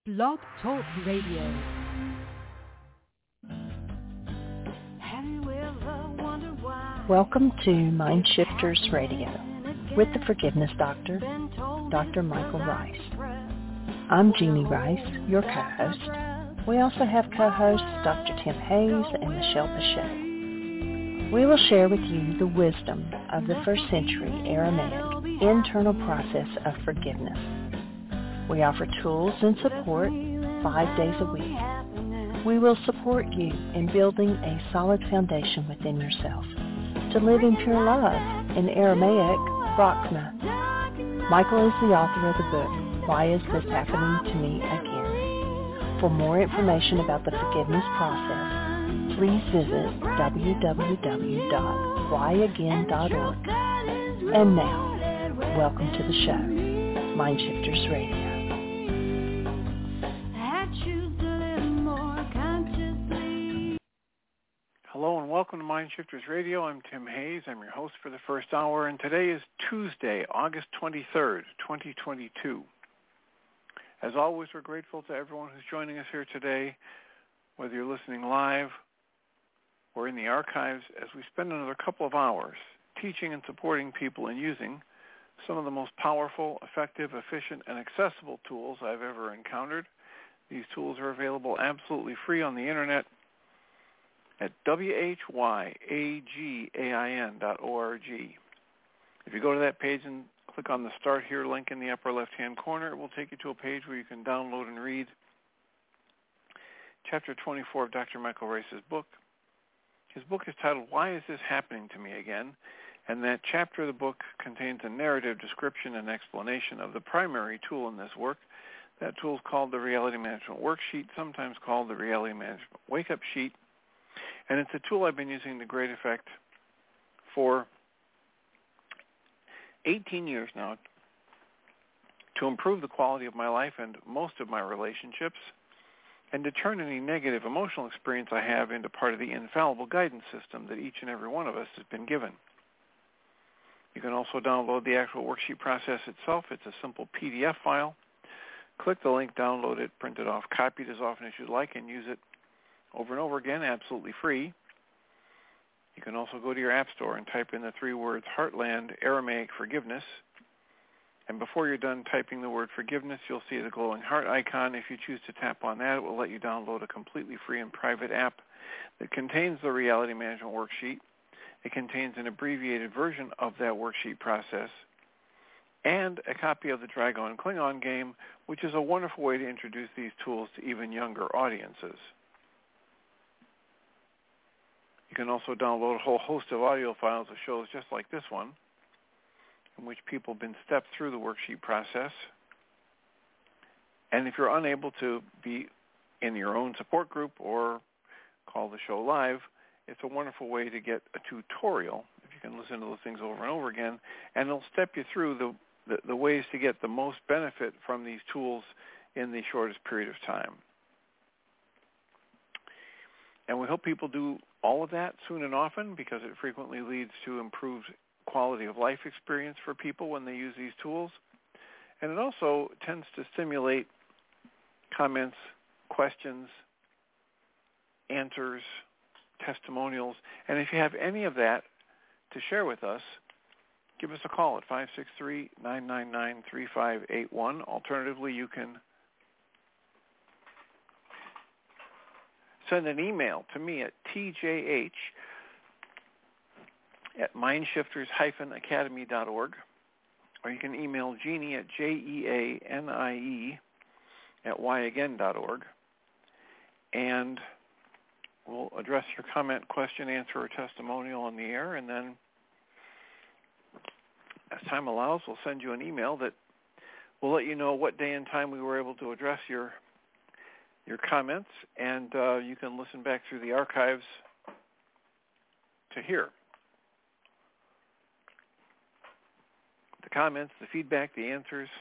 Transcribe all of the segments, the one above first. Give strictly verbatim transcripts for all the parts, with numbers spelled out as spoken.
Blog Talk Radio. Welcome to Mind Shifters Radio with the Forgiveness Doctor, Doctor Michael Rice. I'm Jeannie Rice, your co-host. We also have co-hosts Doctor Tim Hayes and Michelle Bechet. We will share with you the wisdom of the first century Aramaic internal process of forgiveness. We offer tools and support five days a week. We will support you in building a solid foundation within yourself to live in pure love, in Aramaic, Rachma. Michael is the author of the book, Why Is This Happening to Me Again? For more information about the forgiveness process, please visit w w w dot why again dot org. And now, welcome to the show, Mind Shifters Radio. Hello and welcome to Mind Shifters Radio. I'm Tim Hayes. I'm your host for the first hour, and today is Tuesday, August twenty-third, twenty twenty-two. As always, we're grateful to everyone who's joining us here today, whether you're listening live or in the archives, as we spend another couple of hours teaching and supporting people in using some of the most powerful, effective, efficient, and accessible tools I've ever encountered. These tools are available absolutely free on the internet at w h y a g a i n dot org. If you go to that page and click on the Start Here link in the upper left-hand corner, it will take you to a page where you can download and read Chapter twenty-four of Doctor Michael Rice's book. His book is titled, Why Is This Happening to Me Again? And that chapter of the book contains a narrative description and explanation of the primary tool in this work. That tool is called the Reality Management Worksheet, sometimes called the Reality Management Wake-Up Sheet. And it's a tool I've been using to great effect for eighteen years now to improve the quality of my life and most of my relationships, and to turn any negative emotional experience I have into part of the infallible guidance system that each and every one of us has been given. You can also download the actual worksheet process itself. It's a simple P D F file. Click the link, download it, print it off, copy it as often as you'd like, and use it over and over again, absolutely free. You can also go to your app store and type in the three words Heartland Aramaic Forgiveness. And before you're done typing the word forgiveness, you'll see the glowing heart icon. If you choose to tap on that, it will let you download a completely free and private app that contains the Reality Management Worksheet. It contains an abbreviated version of that worksheet process and a copy of the Dragon and Klingon game, which is a wonderful way to introduce these tools to even younger audiences. You can also download a whole host of audio files of shows just like this one, in which people have been stepped through the worksheet process. And if you're unable to be in your own support group or call the show live, it's a wonderful way to get a tutorial, if you can listen to those things over and over again, and it'll step you through the, the, the ways to get the most benefit from these tools in the shortest period of time. And we hope people do all of that soon and often, because it frequently leads to improved quality of life experience for people when they use these tools. And it also tends to stimulate comments, questions, answers, testimonials. And if you have any of that to share with us, give us a call at five six three, nine nine nine, three five eight one. Alternatively, you can send an email to me at t j h at mindshifters dash academy dot org, or you can email Jeannie at J E A N I E at why again dot org, and we'll address your comment, question, answer, or testimonial on the air, and then as time allows, we'll send you an email that will let you know what day and time we were able to address your your comments, and uh, you can listen back through the archives to hear the comments, the feedback, the answers.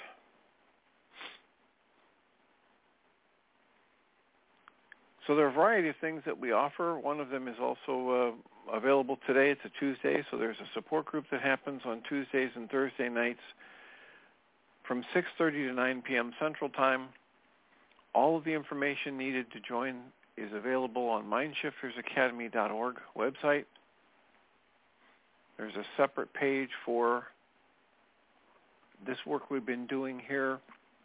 So there are a variety of things that we offer. One of them is also uh, available today. It's a Tuesday, so there's a support group that happens on Tuesdays and Thursday nights from six thirty to nine p.m. Central Time. all of the information needed to join is available on mind shifters academy dot org website. There's a separate page for this work we've been doing here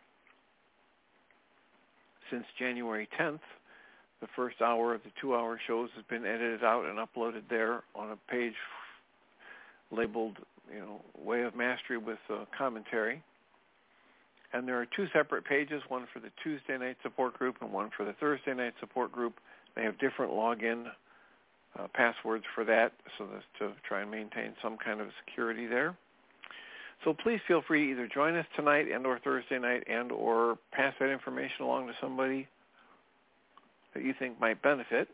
since January tenth. The first hour of the two-hour shows has been edited out and uploaded there on a page labeled, you know, Way of Mastery with uh, commentary. And there are two separate pages, one for the Tuesday night support group and one for the Thursday night support group. They have different login uh, passwords for that, so that's to try and maintain some kind of security there. So please feel free to either join us tonight and or Thursday night and or pass that information along to somebody that you think might benefit.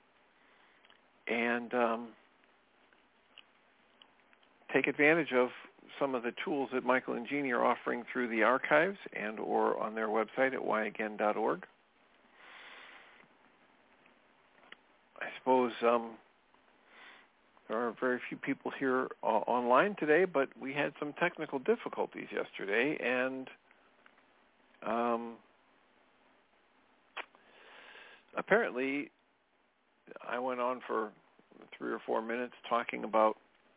And um, take advantage of some of the tools that Michael and Jeannie are offering through the archives and or on their website at why again dot org. I suppose um, there are very few people here uh, online today, but we had some technical difficulties yesterday, and um, apparently I went on for three or four minutes talking about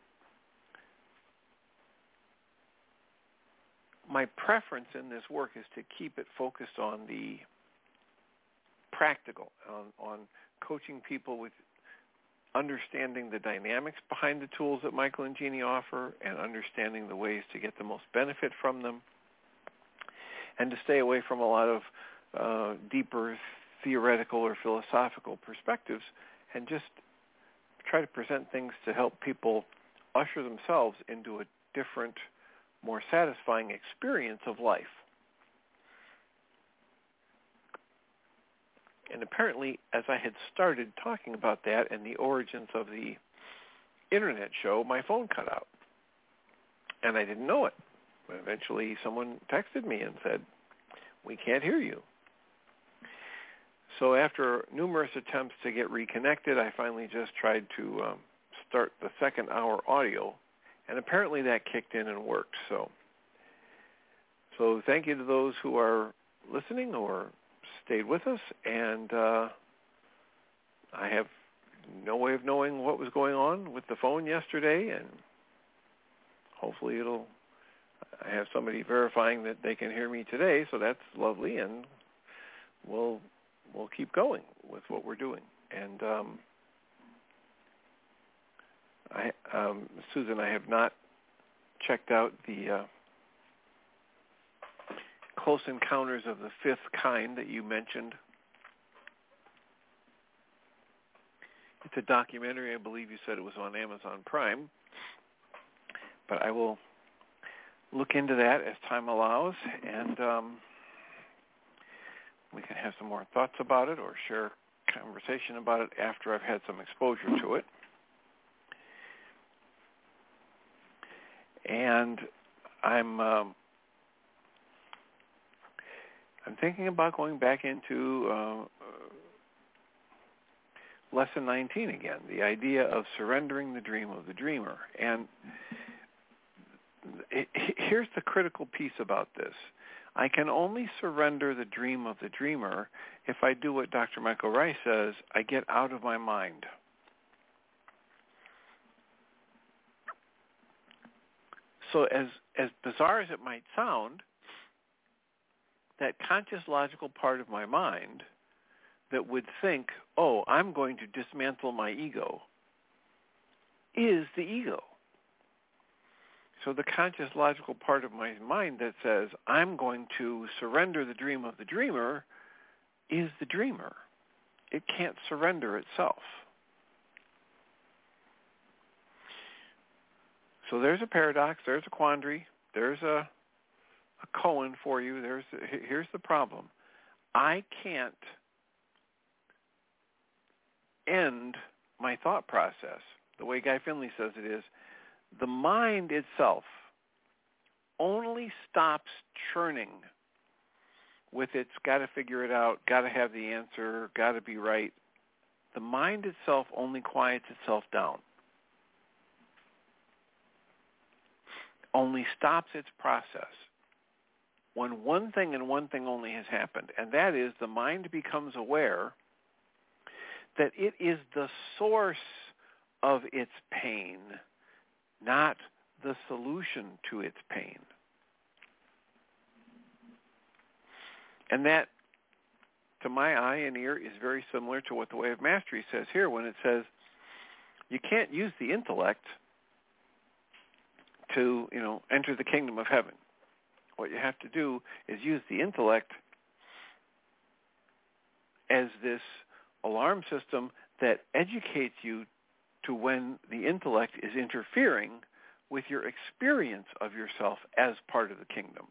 my preference in this work is to keep it focused on the practical, on, on coaching people with understanding the dynamics behind the tools that Michael and Jeannie offer and understanding the ways to get the most benefit from them, and to stay away from a lot of uh, deeper theoretical or philosophical perspectives and just try to present things to help people usher themselves into a different, more satisfying experience of life. And apparently, as I had started talking about that and the origins of the internet show, my phone cut out. And I didn't know it. But eventually, someone texted me and said, "We can't hear you." So after numerous attempts to get reconnected, I finally just tried to um, start the second hour audio. And apparently that kicked in and worked. So, so thank you to those who are listening or stayed with us. And uh, I have no way of knowing what was going on with the phone yesterday. And hopefully it'll, I have somebody verifying that they can hear me today. So that's lovely. And we'll, we'll keep going with what we're doing. And um, I, um, Susan, I have not checked out the uh, Close Encounters of the Fifth Kind that you mentioned. It's a documentary. I believe you said it was on Amazon Prime. But I will look into that as time allows, and um, we can have some more thoughts about it or share conversation about it after I've had some exposure to it. And I'm um, I'm thinking about going back into uh, lesson nineteen again, the idea of surrendering the dream of the dreamer. And it, here's the critical piece about this. I can only surrender the dream of the dreamer if I do what Doctor Michael Rice says, I get out of my mind. So as, as bizarre as it might sound, that conscious logical part of my mind that would think, oh, I'm going to dismantle my ego, is the ego. So the conscious logical part of my mind that says, I'm going to surrender the dream of the dreamer, is the dreamer. It can't surrender itself. So there's a paradox, there's a quandary, there's a, a koan for you. There's a, here's the problem. I can't end my thought process the way Guy Finley says it is. The mind itself only stops churning with its got to figure it out, got to have the answer, got to be right. The mind itself only quiets itself down. Only stops its process when one thing and one thing only has happened, and that is the mind becomes aware that it is the source of its pain, not the solution to its pain. And that, to my eye and ear, is very similar to what the Way of Mastery says here when it says you can't use the intellect to, you know, enter the kingdom of heaven. What you have to do is use the intellect as this alarm system that educates you to when the intellect is interfering with your experience of yourself as part of the kingdom.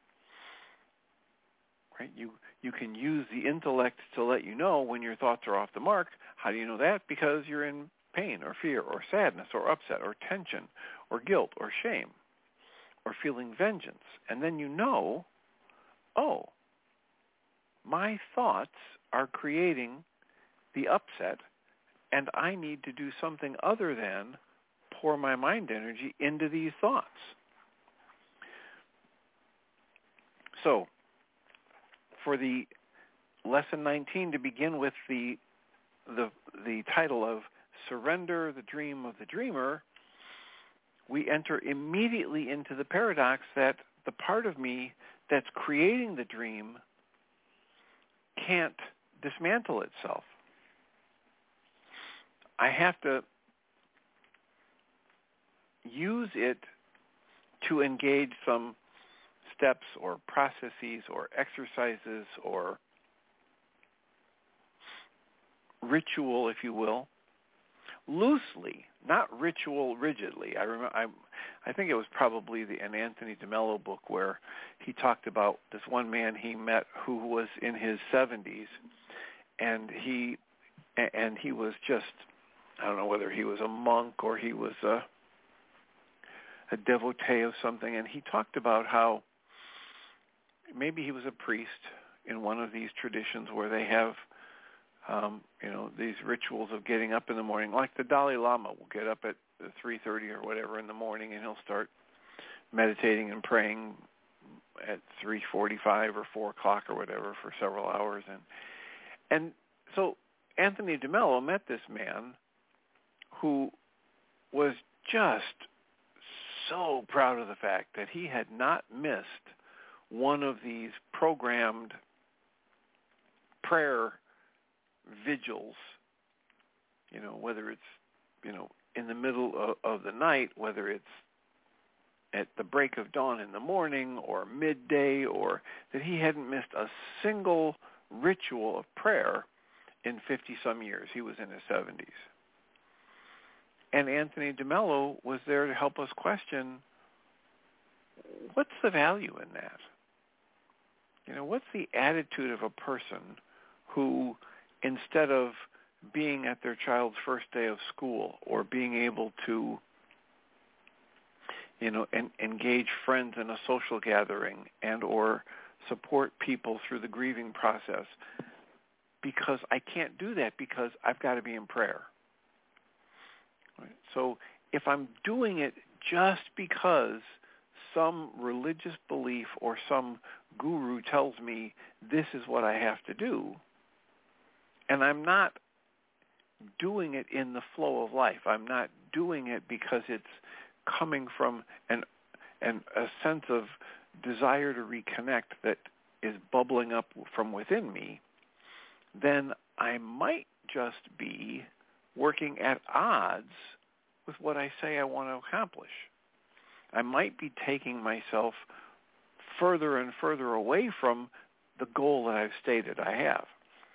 Right? You you can use the intellect to let you know when your thoughts are off the mark. How do you know that? Because you're in pain or fear or sadness or upset or tension or guilt or shame or feeling vengeance. And then you know, oh, my thoughts are creating the upset, and I need to do something other than pour my mind energy into these thoughts. So, for the lesson nineteen to begin with the the the title of Surrender the Dream of the Dreamer, we enter immediately into the paradox that the part of me that's creating the dream can't dismantle itself. I have to use it to engage some steps or processes or exercises or ritual, if you will, loosely, not ritual rigidly. I remember, I, I think it was probably the, an Anthony DeMello book where he talked about this one man he met who was in his seventies, and he and he was just, I don't know whether he was a monk or he was a, a devotee of something, and he talked about how maybe he was a priest in one of these traditions where they have, um, you know, these rituals of getting up in the morning. Like the Dalai Lama will get up at three thirty or whatever in the morning, and he'll start meditating and praying at three forty-five or four o'clock or whatever for several hours. And and so Anthony DeMello met this man who was just so proud of the fact that he had not missed one of these programmed prayer vigils, you know, whether it's, you know, in the middle of, of the night, whether it's at the break of dawn in the morning or midday, or that he hadn't missed a single ritual of prayer in fifty-some years. He was in his seventies. And Anthony DeMello was there to help us question, what's the value in that? You know, what's the attitude of a person who, instead of being at their child's first day of school or being able to, you know, en- engage friends in a social gathering and or support people through the grieving process, because I can't do that because I've got to be in prayer. Right? So if I'm doing it just because some religious belief or some guru tells me this is what I have to do, and I'm not doing it in the flow of life, I'm not doing it because it's coming from an, an a sense of desire to reconnect that is bubbling up from within me, then I might just be working at odds with what I say I want to accomplish. I might be taking myself further and further away from the goal that I've stated I have.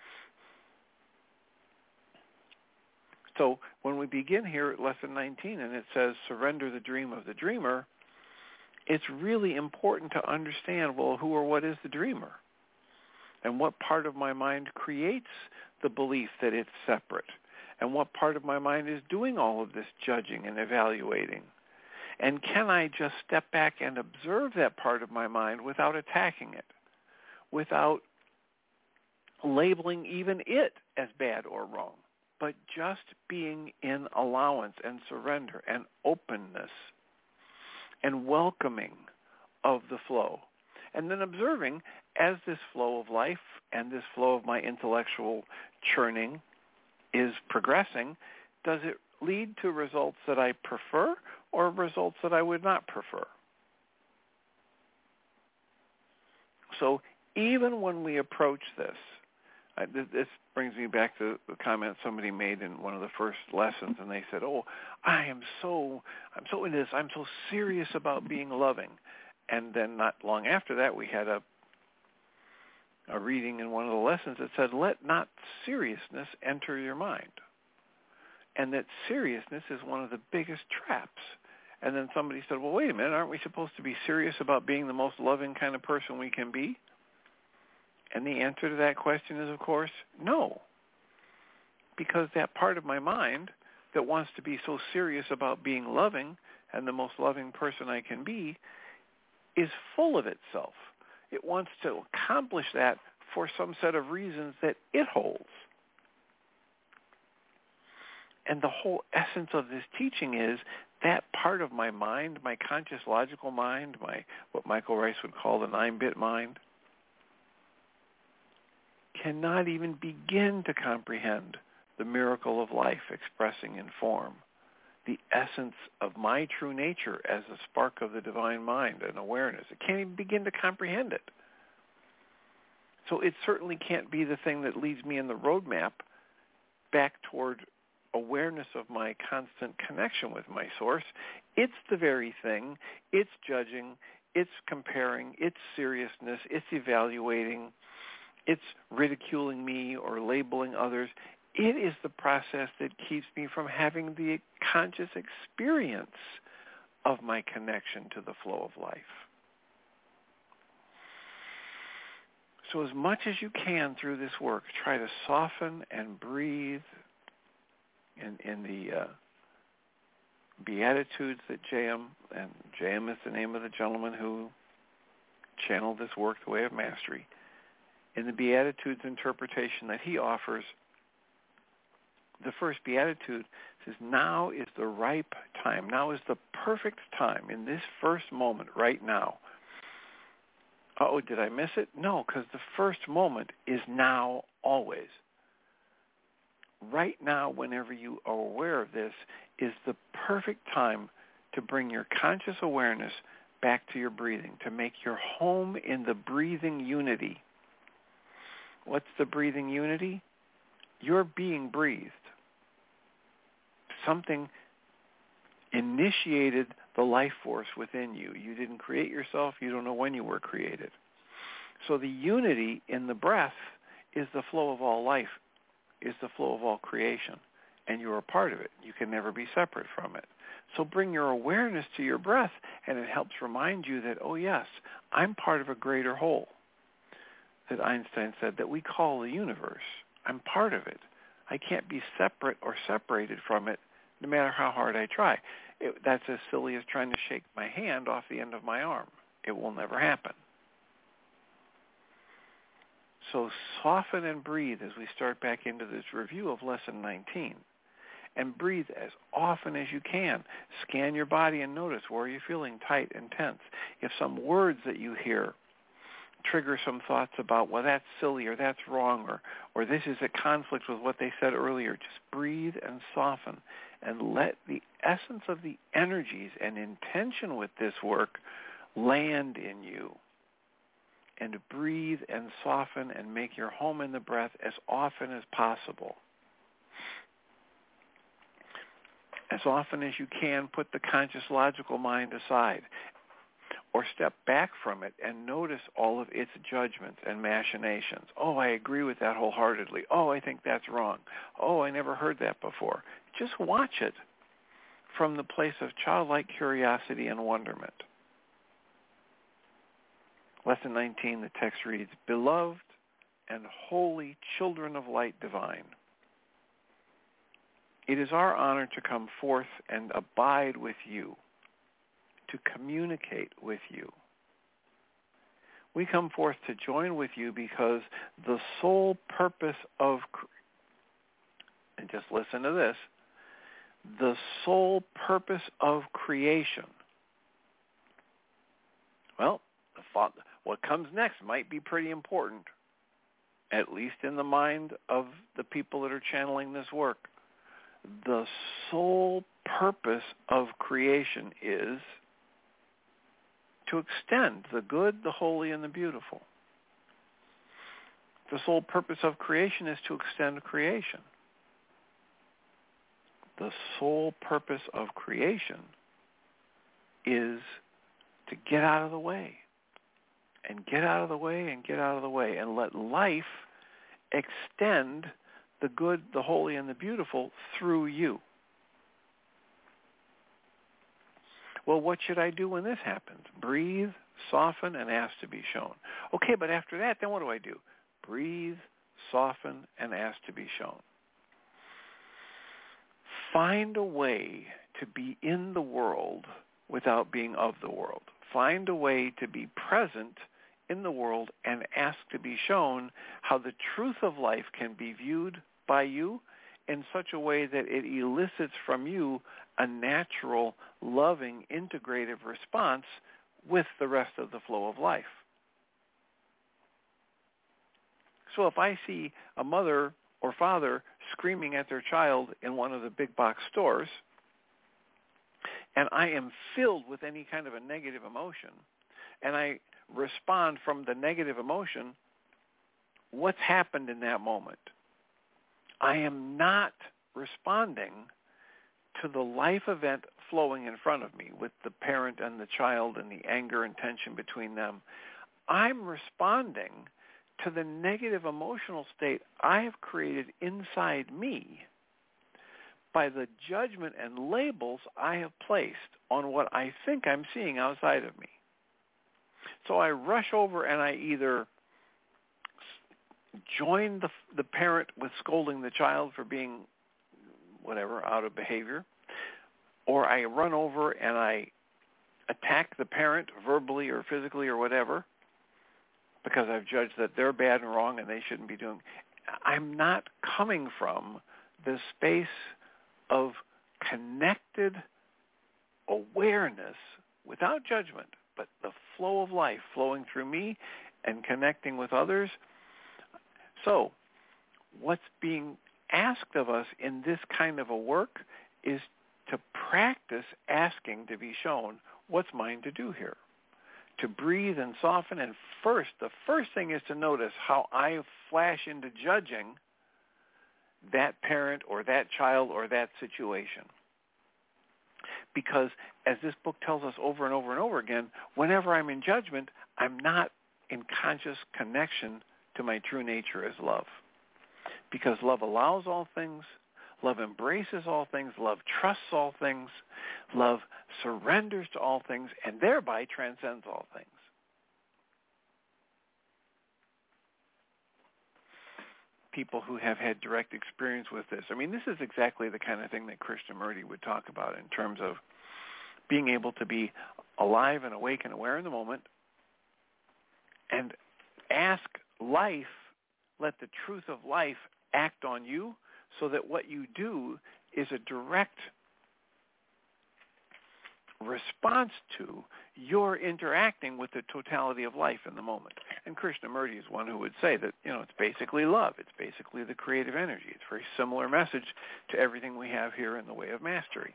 So when we begin here at Lesson nineteen and it says, surrender the dream of the dreamer, it's really important to understand, well, who or what is the dreamer? And what part of my mind creates the belief that it's separate? And what part of my mind is doing all of this judging and evaluating? And can I just step back and observe that part of my mind without attacking it, without labeling even it as bad or wrong, but just being in allowance and surrender and openness and welcoming of the flow? And then observing as this flow of life and this flow of my intellectual churning is progressing, does it lead to results that I prefer or results that I would not prefer? So even when we approach this, I, this brings me back to the comment somebody made in one of the first lessons, and they said, "Oh, I am so, I'm so into this. I'm so serious about being loving." And then not long after that, we had a a reading in one of the lessons that said, "Let not seriousness enter your mind," and that seriousness is one of the biggest traps. And then somebody said, "Well, wait a minute, aren't we supposed to be serious about being the most loving kind of person we can be?" And the answer to that question is, of course, no. Because that part of my mind that wants to be so serious about being loving and the most loving person I can be is full of itself. It wants to accomplish that for some set of reasons that it holds. And the whole essence of this teaching is that part of my mind, my conscious logical mind, my what Michael Rice would call the nine-bit mind, cannot even begin to comprehend the miracle of life expressing in form, the essence of my true nature as a spark of the divine mind and awareness. It can't even begin to comprehend it. So it certainly can't be the thing that leads me in the roadmap back toward awareness of my constant connection with my source. It's the very thing. It's judging. It's comparing. It's seriousness. It's evaluating. It's ridiculing me or labeling others. It is the process that keeps me from having the conscious experience of my connection to the flow of life. So as much as you can through this work, try to soften and breathe in, in the uh, Beatitudes that J M, and J M is the name of the gentleman who channeled this work, The Way of Mastery. In the Beatitudes interpretation that he offers, the first Beatitude says, now is the ripe time. Now is the perfect time in this first moment right now. Uh-oh, did I miss it? No, because the first moment is now always. Right now, whenever you are aware of this, is the perfect time to bring your conscious awareness back to your breathing, to make your home in the breathing unity. What's the breathing unity? You're being breathed. Something initiated the life force within you. You didn't create yourself. You don't know when you were created. So the unity in the breath is the flow of all life, is the flow of all creation, and you're a part of it. You can never be separate from it. So bring your awareness to your breath, and it helps remind you that, oh yes, I'm part of a greater whole, that Einstein said, that we call the universe. I'm part of it. I can't be separate or separated from it, no matter how hard I try. It, that's as silly as trying to shake my hand off the end of my arm. It will never happen. So soften and breathe as we start back into this review of Lesson nineteen. And breathe as often as you can. Scan your body and notice, where are you feeling tight and tense? If some words that you hear trigger some thoughts about, well, that's silly or that's wrong or, or this is a conflict with what they said earlier, just breathe and soften and let the essence of the energies and intention with this work land in you. And breathe and soften and make your home in the breath as often as possible. As often as you can, put the conscious logical mind aside or step back from it and notice all of its judgments and machinations. Oh, I agree with that wholeheartedly. Oh, I think that's wrong. Oh, I never heard that before. Just watch it from the place of childlike curiosity and wonderment. Lesson nineteen, the text reads, Beloved and holy children of light divine, it is our honor to come forth and abide with you, to communicate with you. We come forth to join with you because the sole purpose of, and just listen to this, the sole purpose of creation. Well, the thought, what comes next might be pretty important, at least in the mind of the people that are channeling this work. The sole purpose of creation is to extend the good, the holy, and the beautiful. The sole purpose of creation is to extend creation. The sole purpose of creation is to get out of the way, and get out of the way, and get out of the way, and let life extend the good, the holy, and the beautiful through you. Well, what should I do when this happens? Breathe, soften, and ask to be shown. Okay, but after that, then what do I do? Breathe, soften, and ask to be shown. Find a way to be in the world without being of the world. Find a way to be present in the world and ask to be shown how the truth of life can be viewed by you in such a way that it elicits from you a natural, loving, integrative response with the rest of the flow of life. So if I see a mother or father screaming at their child in one of the big box stores, and I am filled with any kind of a negative emotion, and I respond from the negative emotion, what's happened in that moment? I am not responding to the life event flowing in front of me with the parent and the child and the anger and tension between them. I'm responding to the negative emotional state I have created inside me by the judgment and labels I have placed on what I think I'm seeing outside of me. So I rush over and I either join the the parent with scolding the child for being whatever, out of behavior, or I run over and I attack the parent verbally or physically or whatever because I've judged that they're bad and wrong and they shouldn't be doing. I'm not coming from the space of connected awareness without judgment, but the flow of life flowing through me and connecting with others. So what's being asked of us in this kind of a work is to practice asking to be shown what's mine to do here, to breathe and soften. And first, the first thing is to notice how I flash into judging that parent or that child or that situation. Because as this book tells us over and over and over again, whenever I'm in judgment, I'm not in conscious connection to my true nature as love. Because love allows all things, love embraces all things, love trusts all things, love surrenders to all things, and thereby transcends all things. People who have had direct experience with this. I mean, this is exactly the kind of thing that Krishnamurti would talk about in terms of being able to be alive and awake and aware in the moment and ask life, let the truth of life act on you so that what you do is a direct response to your interacting with the totality of life in the moment. And Krishnamurti is one who would say that, you know, it's basically love. It's basically the creative energy. It's a very similar message to everything we have here in the way of mastery.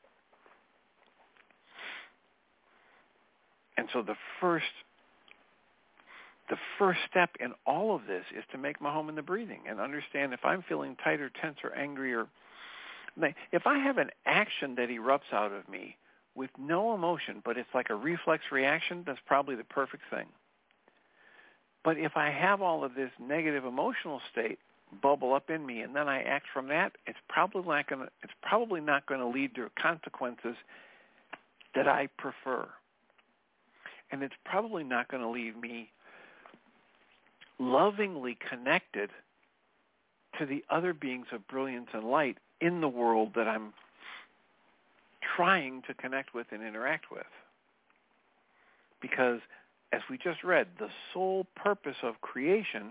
And so the first the first step in all of this is to make my home in the breathing and understand if I'm feeling tight or tense or angry or if I have an action that erupts out of me with no emotion, but it's like a reflex reaction, that's probably the perfect thing. But if I have all of this negative emotional state bubble up in me and then I act from that, it's probably not going to it's probably not going to lead to consequences that I prefer. And it's probably not going to leave me lovingly connected to the other beings of brilliance and light in the world that I'm trying to connect with and interact with. Because, as we just read, the sole purpose of creation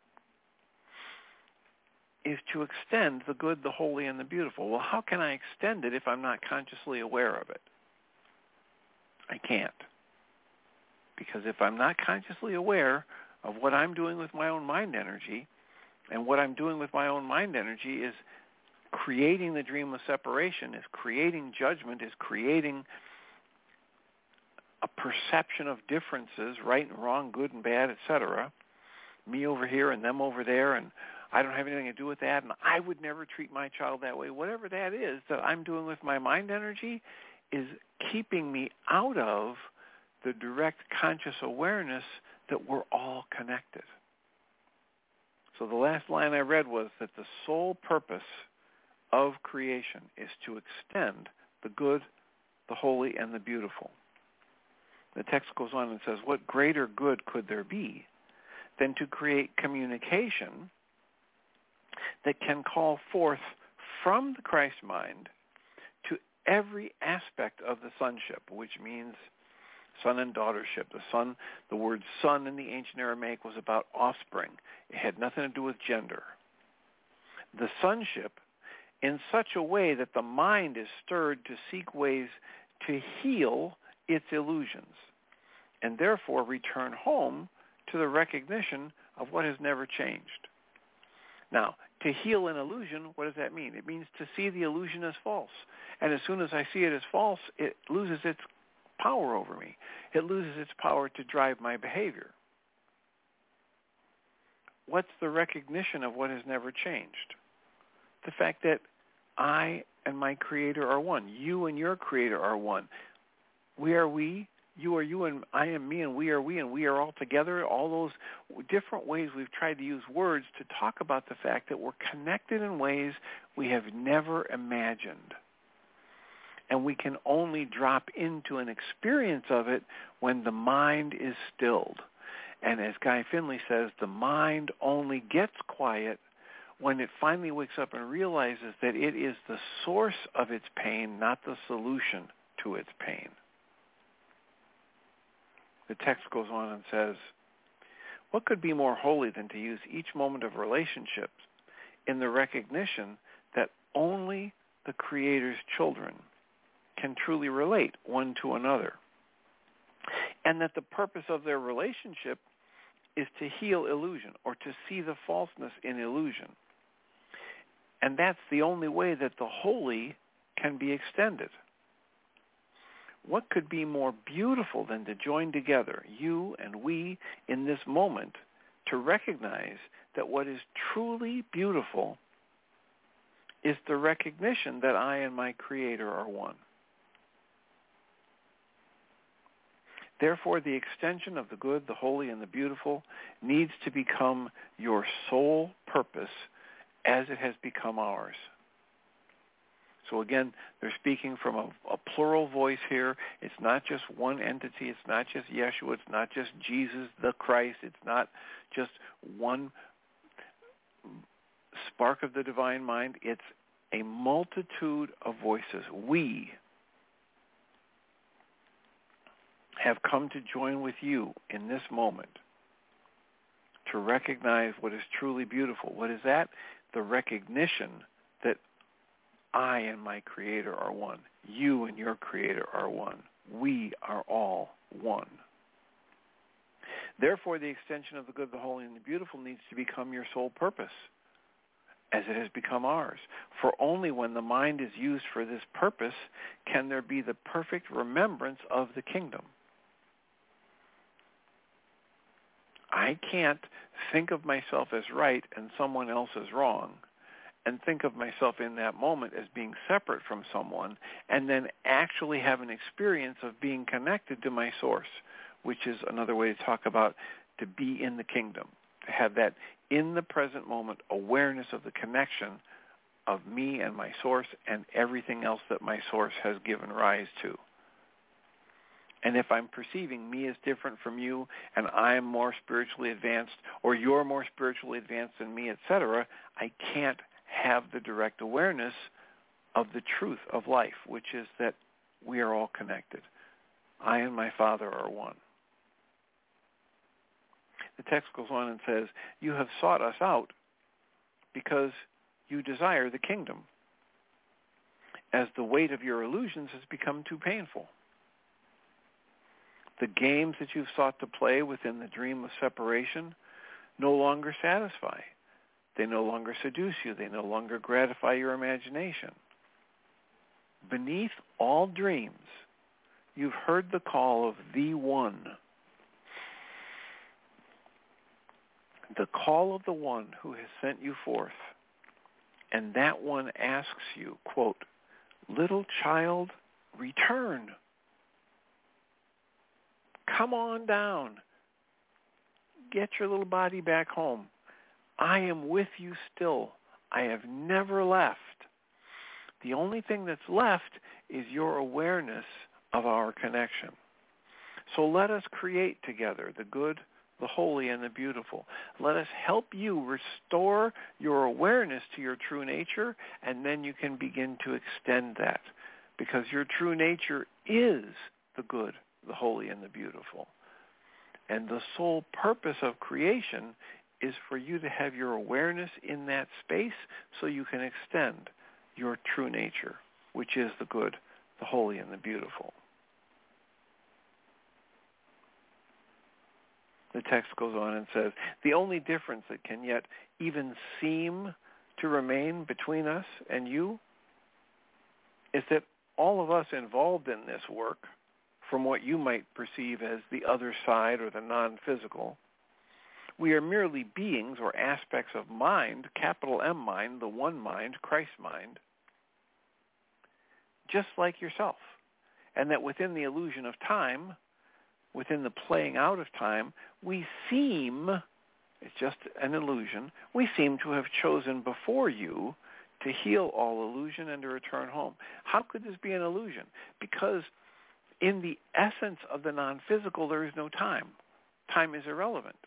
is to extend the good, the holy, and the beautiful. Well, how can I extend it if I'm not consciously aware of it? I can't. Because if I'm not consciously aware of what I'm doing with my own mind energy, and what I'm doing with my own mind energy is creating the dream of separation, is creating judgment, is creating a perception of differences, right and wrong, good and bad, et cetera, me over here and them over there, and I don't have anything to do with that, and I would never treat my child that way. Whatever that is that I'm doing with my mind energy is keeping me out of the direct conscious awareness that we're all connected. So the last line I read was that the sole purpose of creation is to extend the good, the holy, and the beautiful. The text goes on and says, what greater good could there be than to create communication that can call forth from the Christ mind to every aspect of the sonship, which means son and daughtership. The son, the word son in the ancient Aramaic was about offspring. It had nothing to do with gender. The sonship in such a way that the mind is stirred to seek ways to heal its illusions and therefore return home to the recognition of what has never changed. Now, to heal an illusion, what does that mean? It means to see the illusion as false. And as soon as I see it as false, it loses its power over me. It loses its power to drive my behavior. What's the recognition of what has never changed? The fact that I and my Creator are one. You and your Creator are one. We are we, you are you, and I am me, and we are we, and we are all together. All those different ways we've tried to use words to talk about the fact that we're connected in ways we have never imagined. And we can only drop into an experience of it when the mind is stilled. And as Guy Finley says, the mind only gets quiet when it finally wakes up and realizes that it is the source of its pain, not the solution to its pain. The text goes on and says, what could be more holy than to use each moment of relationships in the recognition that only the Creator's children can truly relate one to another, and that the purpose of their relationship is to heal illusion or to see the falseness in illusion. And that's the only way that the holy can be extended. What could be more beautiful than to join together, you and we, in this moment, to recognize that what is truly beautiful is the recognition that I and my Creator are one. Therefore, the extension of the good, the holy, and the beautiful needs to become your sole purpose as it has become ours. So again, they're speaking from a, a plural voice here. It's not just one entity. It's not just Yeshua. It's not just Jesus the Christ. It's not just one spark of the divine mind. It's a multitude of voices. We have come to join with you in this moment to recognize what is truly beautiful. What is that? The recognition that I and my Creator are one. You and your Creator are one. We are all one. Therefore, the extension of the good, the holy, and the beautiful needs to become your sole purpose, as it has become ours. For only when the mind is used for this purpose can there be the perfect remembrance of the kingdom. I can't think of myself as right and someone else as wrong, and think of myself in that moment as being separate from someone, and then actually have an experience of being connected to my source, which is another way to talk about to be in the kingdom, to have that in the present moment awareness of the connection of me and my source and everything else that my source has given rise to. And if I'm perceiving me as different from you and I'm more spiritually advanced or you're more spiritually advanced than me, et cetera, I can't have the direct awareness of the truth of life, which is that we are all connected. I and my Father are one. The text goes on and says, you have sought us out because you desire the kingdom, as the weight of your illusions has become too painful. The games that you've sought to play within the dream of separation no longer satisfy. They no longer seduce you. They no longer gratify your imagination. Beneath all dreams, you've heard the call of the One. The call of the One who has sent you forth. And that One asks you, quote, "Little child, return. Come on down. Get your little body back home. I am with you still. I have never left. The only thing that's left is your awareness of our connection. So let us create together the good, the holy, and the beautiful. Let us help you restore your awareness to your true nature, and then you can begin to extend that, because your true nature is the good, the holy, and the beautiful. And the sole purpose of creation is for you to have your awareness in that space so you can extend your true nature, which is the good, the holy, and the beautiful." The text goes on and says, "The only difference that can yet even seem to remain between us and you is that all of us involved in this work, from what you might perceive as the other side or the non-physical, we are merely beings or aspects of mind, capital M mind, the one mind, Christ mind, just like yourself. And that within the illusion of time, within the playing out of time, we seem, it's just an illusion, we seem to have chosen before you to heal all illusion and to return home." How could this be an illusion? Because in the essence of the non-physical, there is no time. Time is irrelevant.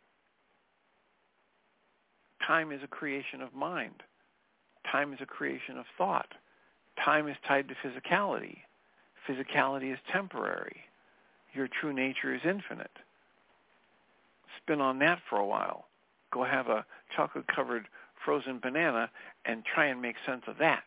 Time is a creation of mind. Time is a creation of thought. Time is tied to physicality. Physicality is temporary. Your true nature is infinite. Spin on that for a while. Go have a chocolate-covered frozen banana and try and make sense of that.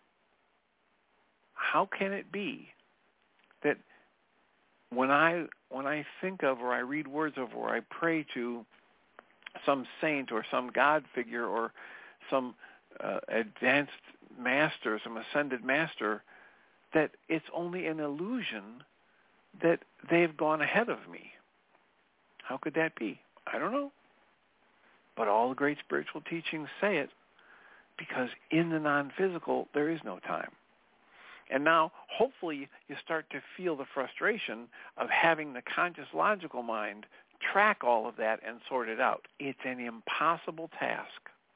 How can it be that when I when I think of or I read words of or I pray to some saint or some God figure or some uh, advanced master, some ascended master, that it's only an illusion that they've gone ahead of me? How could that be? I don't know. But all the great spiritual teachings say it, because in the non-physical, there is no time. And now, hopefully, you start to feel the frustration of having the conscious logical mind track all of that and sort it out. It's an impossible task.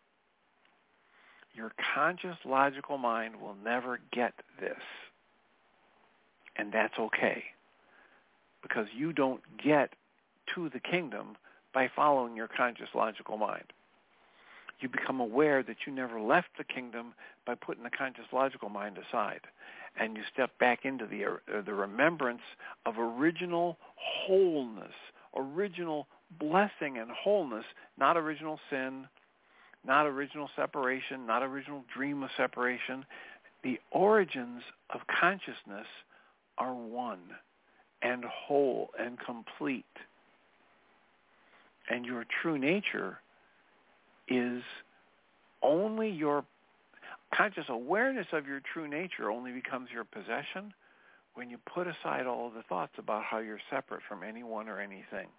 Your conscious logical mind will never get this. And that's okay, because you don't get to the kingdom by following your conscious logical mind. You become aware that you never left the kingdom by putting the conscious logical mind aside. And you step back into the, uh, the remembrance of original wholeness, original blessing and wholeness, not original sin, not original separation, not original dream of separation. The origins of consciousness are one and whole and complete. And your true nature is only your conscious awareness of your true nature only becomes your possession when you put aside all of the thoughts about how you're separate from anyone or anything.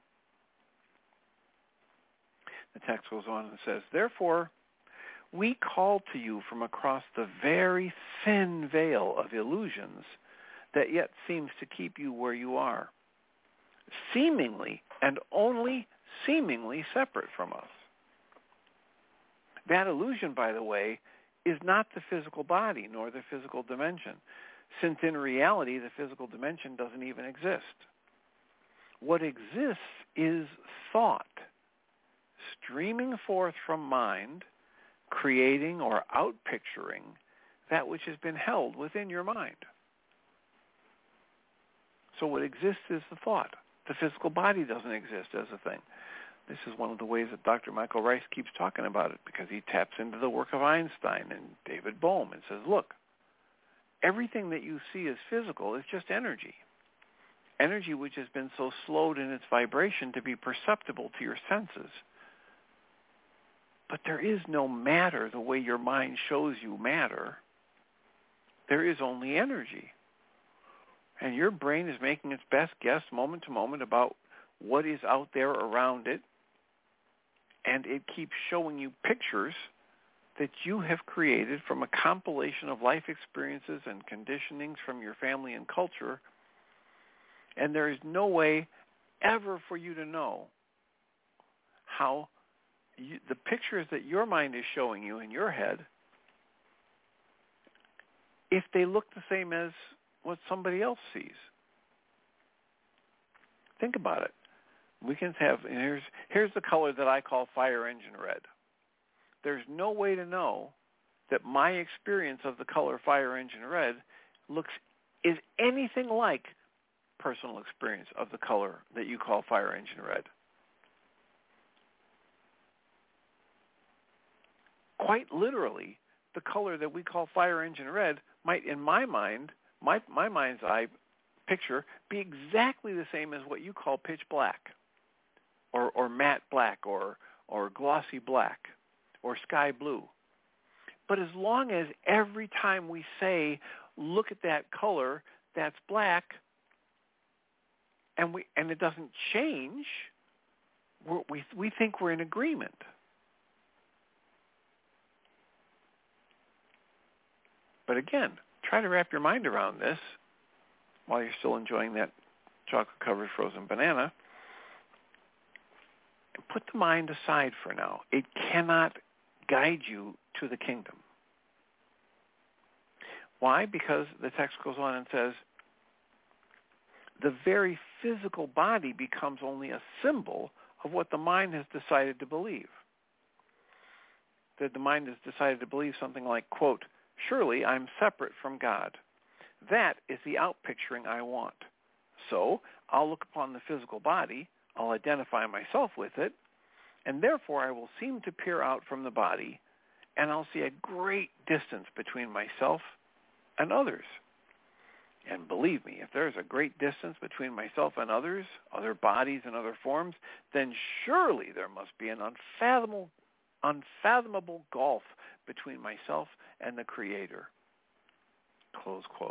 The text goes on and says, "Therefore, we call to you from across the very thin veil of illusions that yet seems to keep you where you are, seemingly and only seemingly separate from us." That illusion, by the way, is not the physical body nor the physical dimension, since in reality the physical dimension doesn't even exist. What exists is thought, streaming forth from mind, creating or outpicturing that which has been held within your mind. So what exists is the thought. The physical body doesn't exist as a thing. This is one of the ways that Doctor Michael Rice keeps talking about it, because he taps into the work of Einstein and David Bohm and says, look, everything that you see as physical is just energy. energy which has been so slowed in its vibration to be perceptible to your senses. But there is no matter the way your mind shows you matter. There is only energy. And your brain is making its best guess moment to moment about what is out there around it, and it keeps showing you pictures that you have created from a compilation of life experiences and conditionings from your family and culture, and there is no way ever for you to know how you, the pictures that your mind is showing you in your head, if they look the same as what somebody else sees. Think about it. We can have, and here's, here's the color that I call fire engine red. There's no way to know that my experience of the color fire engine red looks, is anything like personal experience of the color that you call fire engine red. Quite literally, the color that we call fire engine red might, in my mind, my, my mind's eye picture, be exactly the same as what you call pitch black, or, or matte black, or, or glossy black, or sky blue. But as long as every time we say, look at that color, that's black, and we and it doesn't change, we're, we we think we're in agreement. But again, try to wrap your mind around this while you're still enjoying that chocolate-covered frozen banana. And put the mind aside for now. It cannot guide you to the kingdom. Why? Because the text goes on and says, the very physical body becomes only a symbol of what the mind has decided to believe. That the mind has decided to believe something like, quote, surely I'm separate from God. That is the outpicturing I want. So I'll look upon the physical body, I'll identify myself with it, and therefore I will seem to peer out from the body, and I'll see a great distance between myself and others. And believe me, if there's a great distance between myself and others, other bodies and other forms, then surely there must be an unfathomable, unfathomable gulf between myself and the Creator. Close quotes.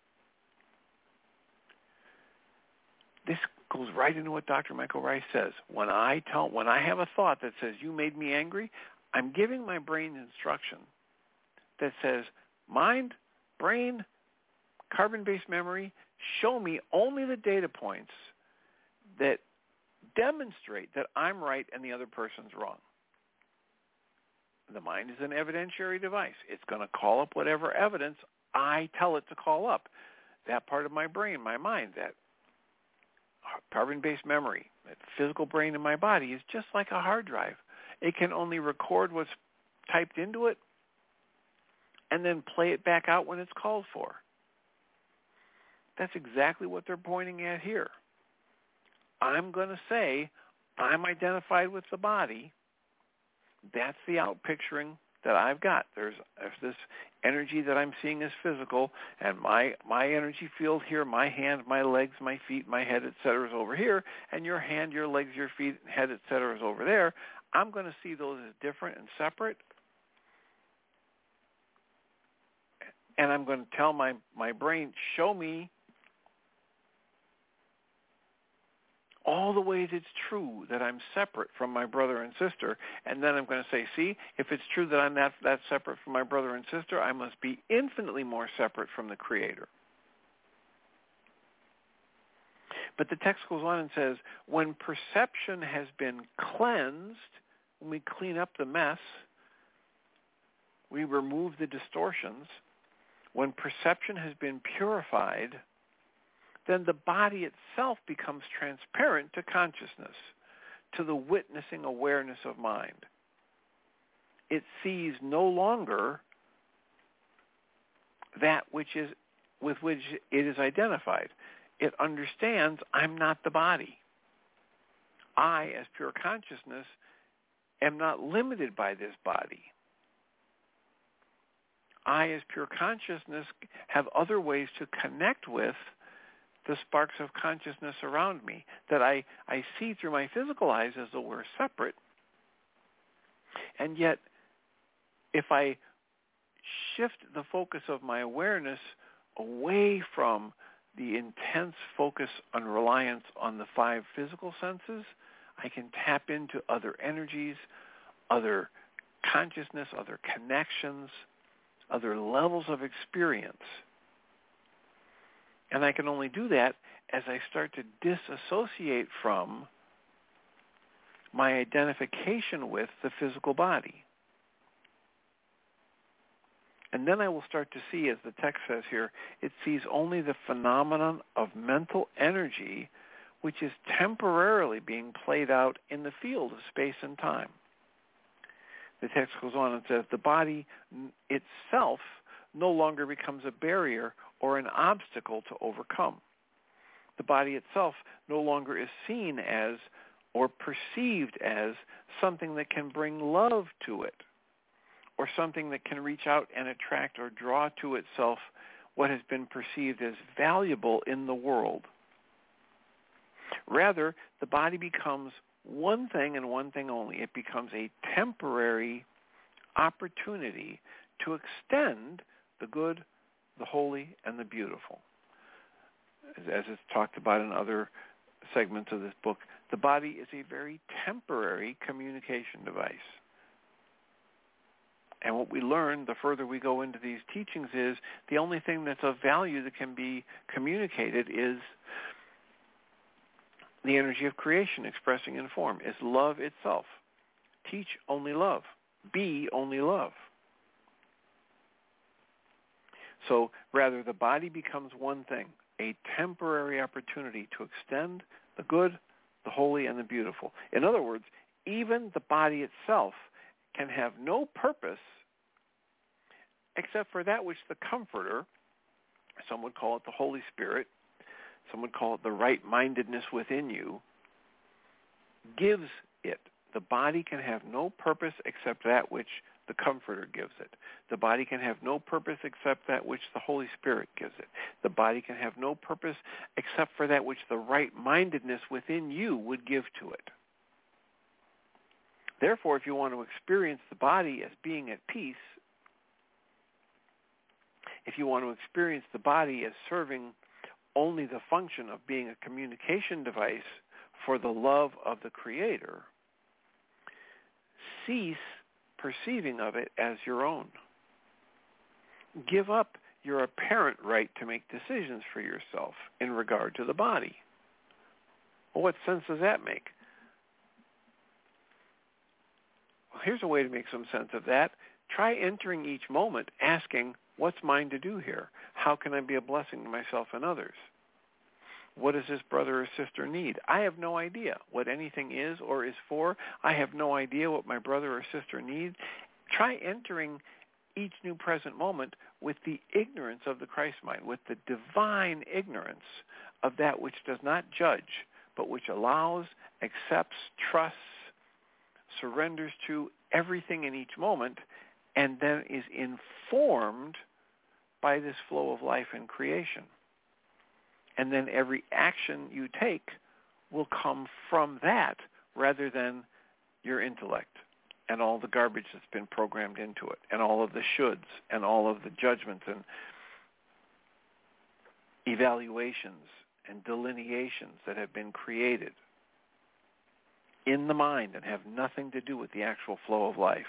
This goes right into what Doctor Michael Ryce says. When I tell, when I have a thought that says, you made me angry, I'm giving my brain instruction that says, mind, brain, carbon-based memory, show me only the data points that demonstrate that I'm right and the other person's wrong. The mind is an evidentiary device. It's going to call up whatever evidence I tell it to call up. That part of my brain, my mind, that carbon-based memory, that physical brain in my body is just like a hard drive. It can only record what's typed into it and then play it back out when it's called for. That's exactly what they're pointing at here. I'm going to say I'm identified with the body. That's the outpicturing that I've got. There's, there's this energy that I'm seeing as physical, and my my energy field here, my hand, my legs, my feet, my head, et cetera, is over here, and your hand, your legs, your feet, head, et cetera, is over there. I'm going to see those as different and separate, and I'm going to tell my, my brain, show me all the ways it's true that I'm separate from my brother and sister, and then I'm going to say, see, if it's true that I'm that, that separate from my brother and sister, I must be infinitely more separate from the Creator. But the text goes on and says, when perception has been cleansed, when we clean up the mess, we remove the distortions, when perception has been purified, then the body itself becomes transparent to consciousness, to the witnessing awareness of mind. It sees no longer that which is with which it is identified. It understands I'm not the body. I, as pure consciousness, am not limited by this body. I, as pure consciousness, have other ways to connect with the sparks of consciousness around me that I, I see through my physical eyes as though we're separate. And yet, if I shift the focus of my awareness away from the intense focus on reliance on the five physical senses, I can tap into other energies, other consciousness, other connections, other levels of experience. And I can only do that as I start to disassociate from my identification with the physical body. And then I will start to see, as the text says here, it sees only the phenomenon of mental energy which is temporarily being played out in the field of space and time. The text goes on and says, the body itself no longer becomes a barrier or an obstacle to overcome. The body itself no longer is seen as or perceived as something that can bring love to it, or something that can reach out and attract or draw to itself what has been perceived as valuable in the world. Rather, the body becomes one thing and one thing only. It becomes a temporary opportunity to extend the good, the holy, and the beautiful. As it's talked about in other segments of this book, the body is a very temporary communication device. And what we learn the further we go into these teachings is the only thing that's of value that can be communicated is the energy of creation expressing in form, is love itself. Teach only love. Be only love. So rather, the body becomes one thing, a temporary opportunity to extend the good, the holy, and the beautiful. In other words, even the body itself can have no purpose except for that which the Comforter, some would call it the Holy Spirit, some would call it the right-mindedness within you, gives it. The body can have no purpose except that which the Comforter gives it. The body can have no purpose except that which the Holy Spirit gives it. The body can have no purpose except for that which the right-mindedness within you would give to it. Therefore, if you want to experience the body as being at peace, if you want to experience the body as serving only the function of being a communication device for the love of the Creator, cease perceiving of it as your own. Give up your apparent right to make decisions for yourself in regard to the body. Well, what sense does that make? Well, here's a way to make some sense of that. Try entering each moment asking, what's mine to do here? How can I be a blessing to myself and others? What does this brother or sister need? I have no idea what anything is or is for. I have no idea what my brother or sister needs. Try entering each new present moment with the ignorance of the Christ mind, with the divine ignorance of that which does not judge, but which allows, accepts, trusts, surrenders to everything in each moment, and then is informed by this flow of life and creation. And then every action you take will come from that rather than your intellect and all the garbage that's been programmed into it and all of the shoulds and all of the judgments and evaluations and delineations that have been created in the mind and have nothing to do with the actual flow of life.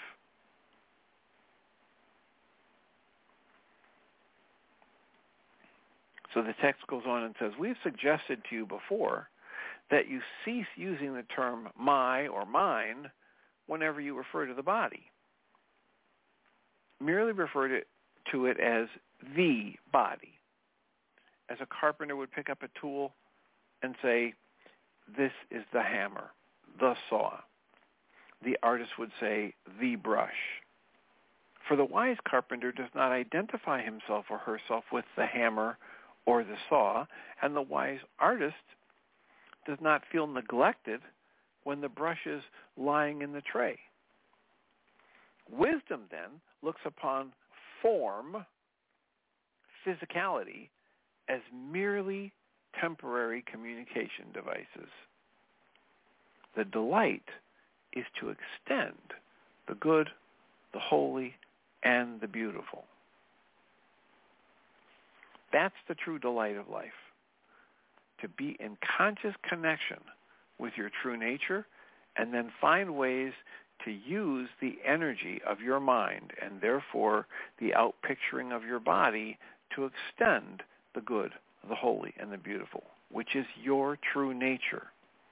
So the text goes on and says, we've suggested to you before that you cease using the term my or mine whenever you refer to the body. Merely refer to, to it as the body. As a carpenter would pick up a tool and say, this is the hammer, the saw. The artist would say, the brush. For the wise carpenter does not identify himself or herself with the hammer or the saw, and the wise artist does not feel neglected when the brush is lying in the tray. Wisdom, then, looks upon form, physicality, as merely temporary communication devices. The delight is to extend the good, the holy, and the beautiful. That's the true delight of life, to be in conscious connection with your true nature and then find ways to use the energy of your mind and therefore the outpicturing of your body to extend the good, the holy, and the beautiful, which is your true nature.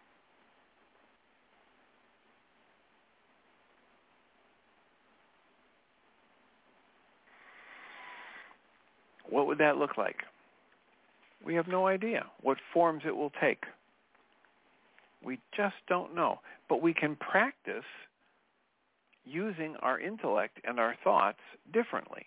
What would that look like? We have no idea what forms it will take. We just don't know. But we can practice using our intellect and our thoughts differently.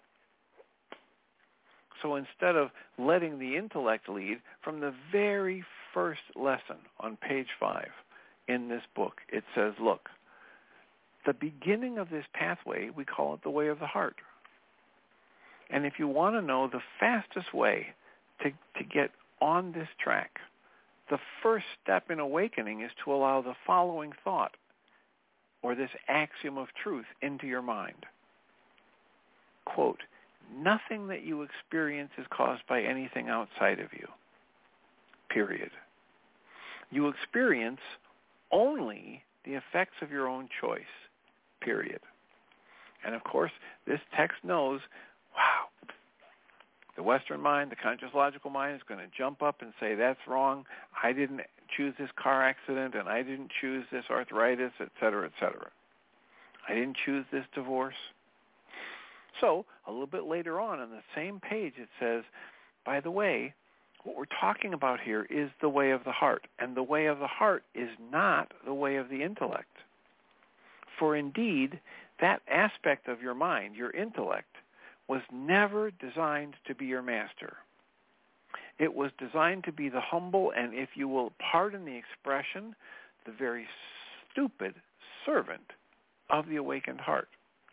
So instead of letting the intellect lead, from the very first lesson on page five in this book, it says, look, the beginning of this pathway, we call it the way of the heart. And if you want to know the fastest way to, to get on this track, the first step in awakening is to allow the following thought or this axiom of truth into your mind. Quote, nothing that you experience is caused by anything outside of you. Period. You experience only the effects of your own choice. Period. And of course, this text knows, wow, the Western mind, the conscious logical mind is going to jump up and say, that's wrong. I didn't choose this car accident, and I didn't choose this arthritis, et cetera, et cetera. I didn't choose this divorce. So a little bit later on on the same page, it says, by the way, what we're talking about here is the way of the heart, and the way of the heart is not the way of the intellect. For indeed, that aspect of your mind, your intellect, was never designed to be your master. It was designed to be the humble and, if you will pardon the expression, the very stupid servant of the awakened heart.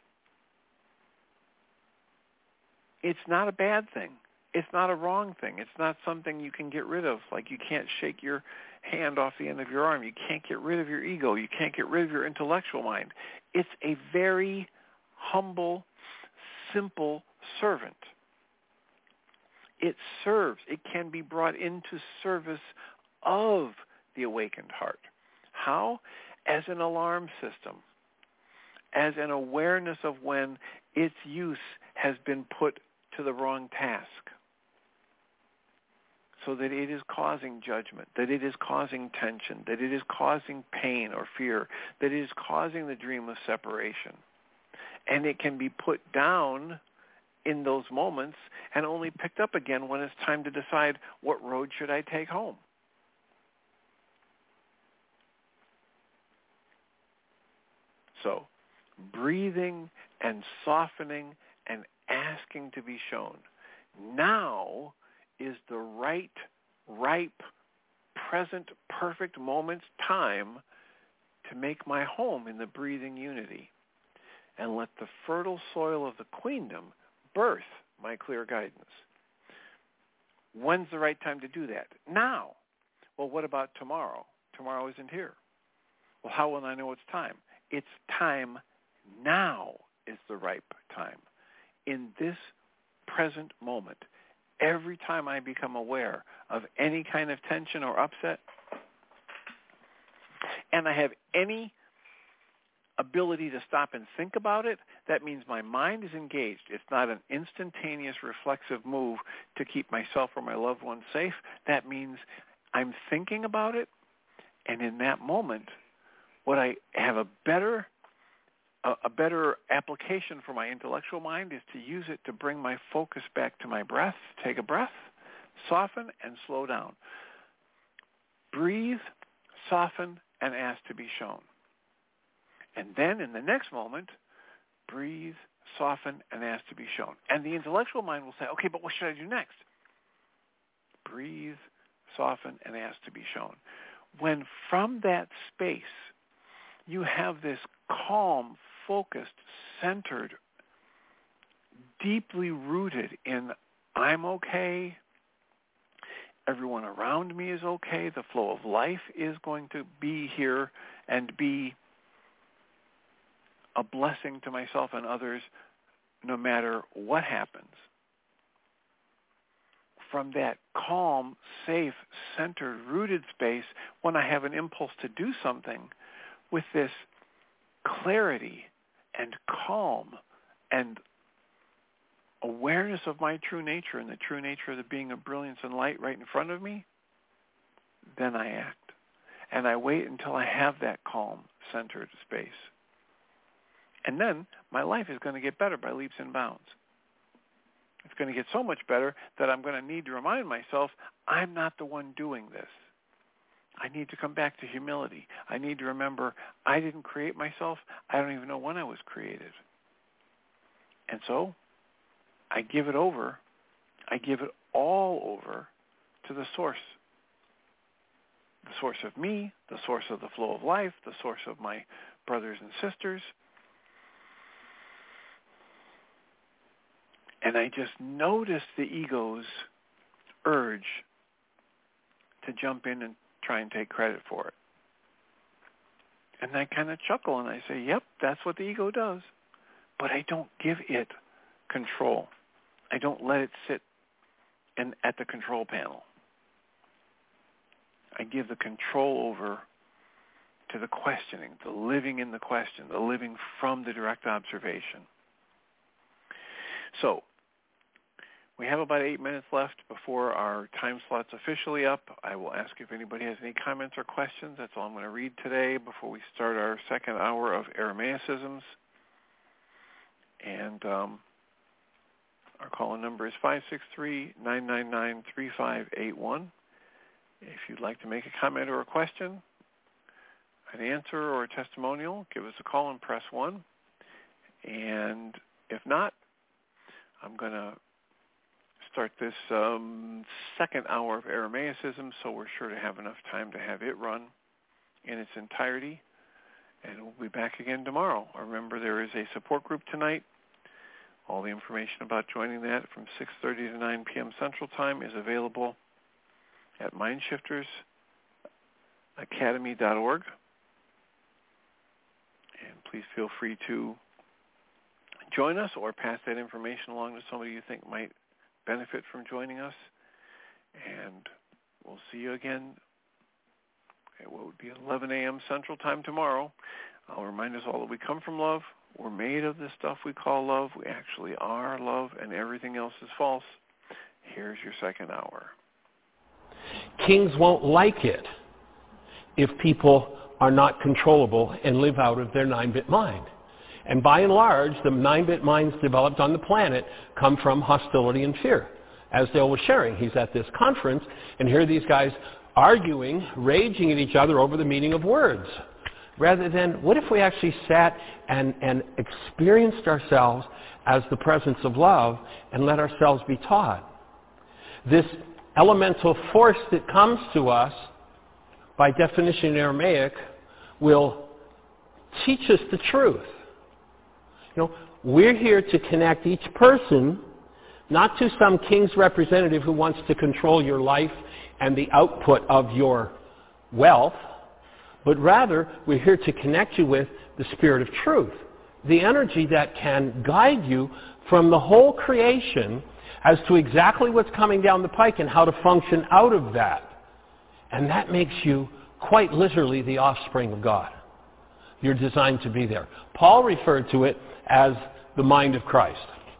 It's not a bad thing. It's not a wrong thing. It's not something you can get rid of, like you can't shake your hand off the end of your arm. You can't get rid of your ego. You can't get rid of your intellectual mind. It's a very humble, simple servant. It serves. It can be brought into service of the awakened heart. How? As an alarm system, as an awareness of when its use has been put to the wrong task, so that it is causing judgment, that it is causing tension, that it is causing pain or fear, that it is causing the dream of separation. And it can be put down in those moments and only picked up again when it's time to decide, what road should I take home? So, breathing and softening and asking to be shown. Now is the right, ripe, present, perfect moment's time to make my home in the breathing unity and let the fertile soil of the queendom birth my clear guidance. When's the right time to do that? Now. Well, what about tomorrow? Tomorrow isn't here. Well, how will I know it's time? It's time now is the ripe time. In this present moment, every time I become aware of any kind of tension or upset, and I have any ability to stop and think about it, that means my mind is engaged. It's not an instantaneous reflexive move to keep myself or my loved ones safe. That means I'm thinking about it, and in that moment, what I have a better a, a better application for my intellectual mind is to use it to bring my focus back to my breath. Take a breath, soften, and slow down. Breathe, soften, and ask to be shown. And then in the next moment, breathe, soften, and ask to be shown. And the intellectual mind will say, okay, but what should I do next? Breathe, soften, and ask to be shown. When from that space you have this calm, focused, centered, deeply rooted in I'm okay, everyone around me is okay. The flow of life is going to be here and be a blessing to myself and others no matter what happens. From that calm, safe, centered, rooted space, when I have an impulse to do something, with this clarity and calm and awareness of my true nature and the true nature of the being of brilliance and light right in front of me, then I act. And I wait until I have that calm, centered space. And then my life is going to get better by leaps and bounds. It's going to get so much better that I'm going to need to remind myself, I'm not the one doing this. I need to come back to humility. I need to remember I didn't create myself. I don't even know when I was created. And so I give it over. I give it all over to the source. The source of me, the source of the flow of life, the source of my brothers and sisters. And I just notice the ego's urge to jump in and try and take credit for it. And I kind of chuckle and I say, yep, that's what the ego does. But I don't give it control. I don't let it sit in, at the control panel. I give the control over to the questioning, the living in the question, the living from the direct observation. So, we have about eight minutes left before our time slot's officially up. I will ask if anybody has any comments or questions. That's all I'm going to read today before we start our second hour of Aramaicisms. And um, our call-in number is five six three, nine nine nine, three five eight one. If you'd like to make a comment or a question, an answer or a testimonial, give us a call and press one. And if not, I'm going to start this um, second hour of Aramaicism, so we're sure to have enough time to have it run in its entirety. And we'll be back again tomorrow. Remember, there is a support group tonight. All the information about joining that from six thirty to nine p.m. Central Time is available at mind shifters academy dot org. And please feel free to join us or pass that information along to somebody you think might benefit from joining us. And we'll see you again at what would be eleven a.m. Central Time tomorrow. I'll remind us all that we come from love. We're made of the stuff we call love. We actually are love, and everything else is false. Here's your second hour. Kings won't like it if people are not controllable and live out of their nine-bit mind. And by and large, the nine-bit minds developed on the planet come from hostility and fear. As Dale was sharing, he's at this conference, and here are these guys arguing, raging at each other over the meaning of words. Rather than, what if we actually sat and, and experienced ourselves as the presence of love and let ourselves be taught? This elemental force that comes to us, by definition in Aramaic, will teach us the truth. You know, we're here to connect each person, not to some king's representative who wants to control your life and the output of your wealth, but rather we're here to connect you with the spirit of truth, the energy that can guide you from the whole creation as to exactly what's coming down the pike and how to function out of that. And that makes you quite literally the offspring of God. You're designed to be there. Paul referred to it as the mind of Christ.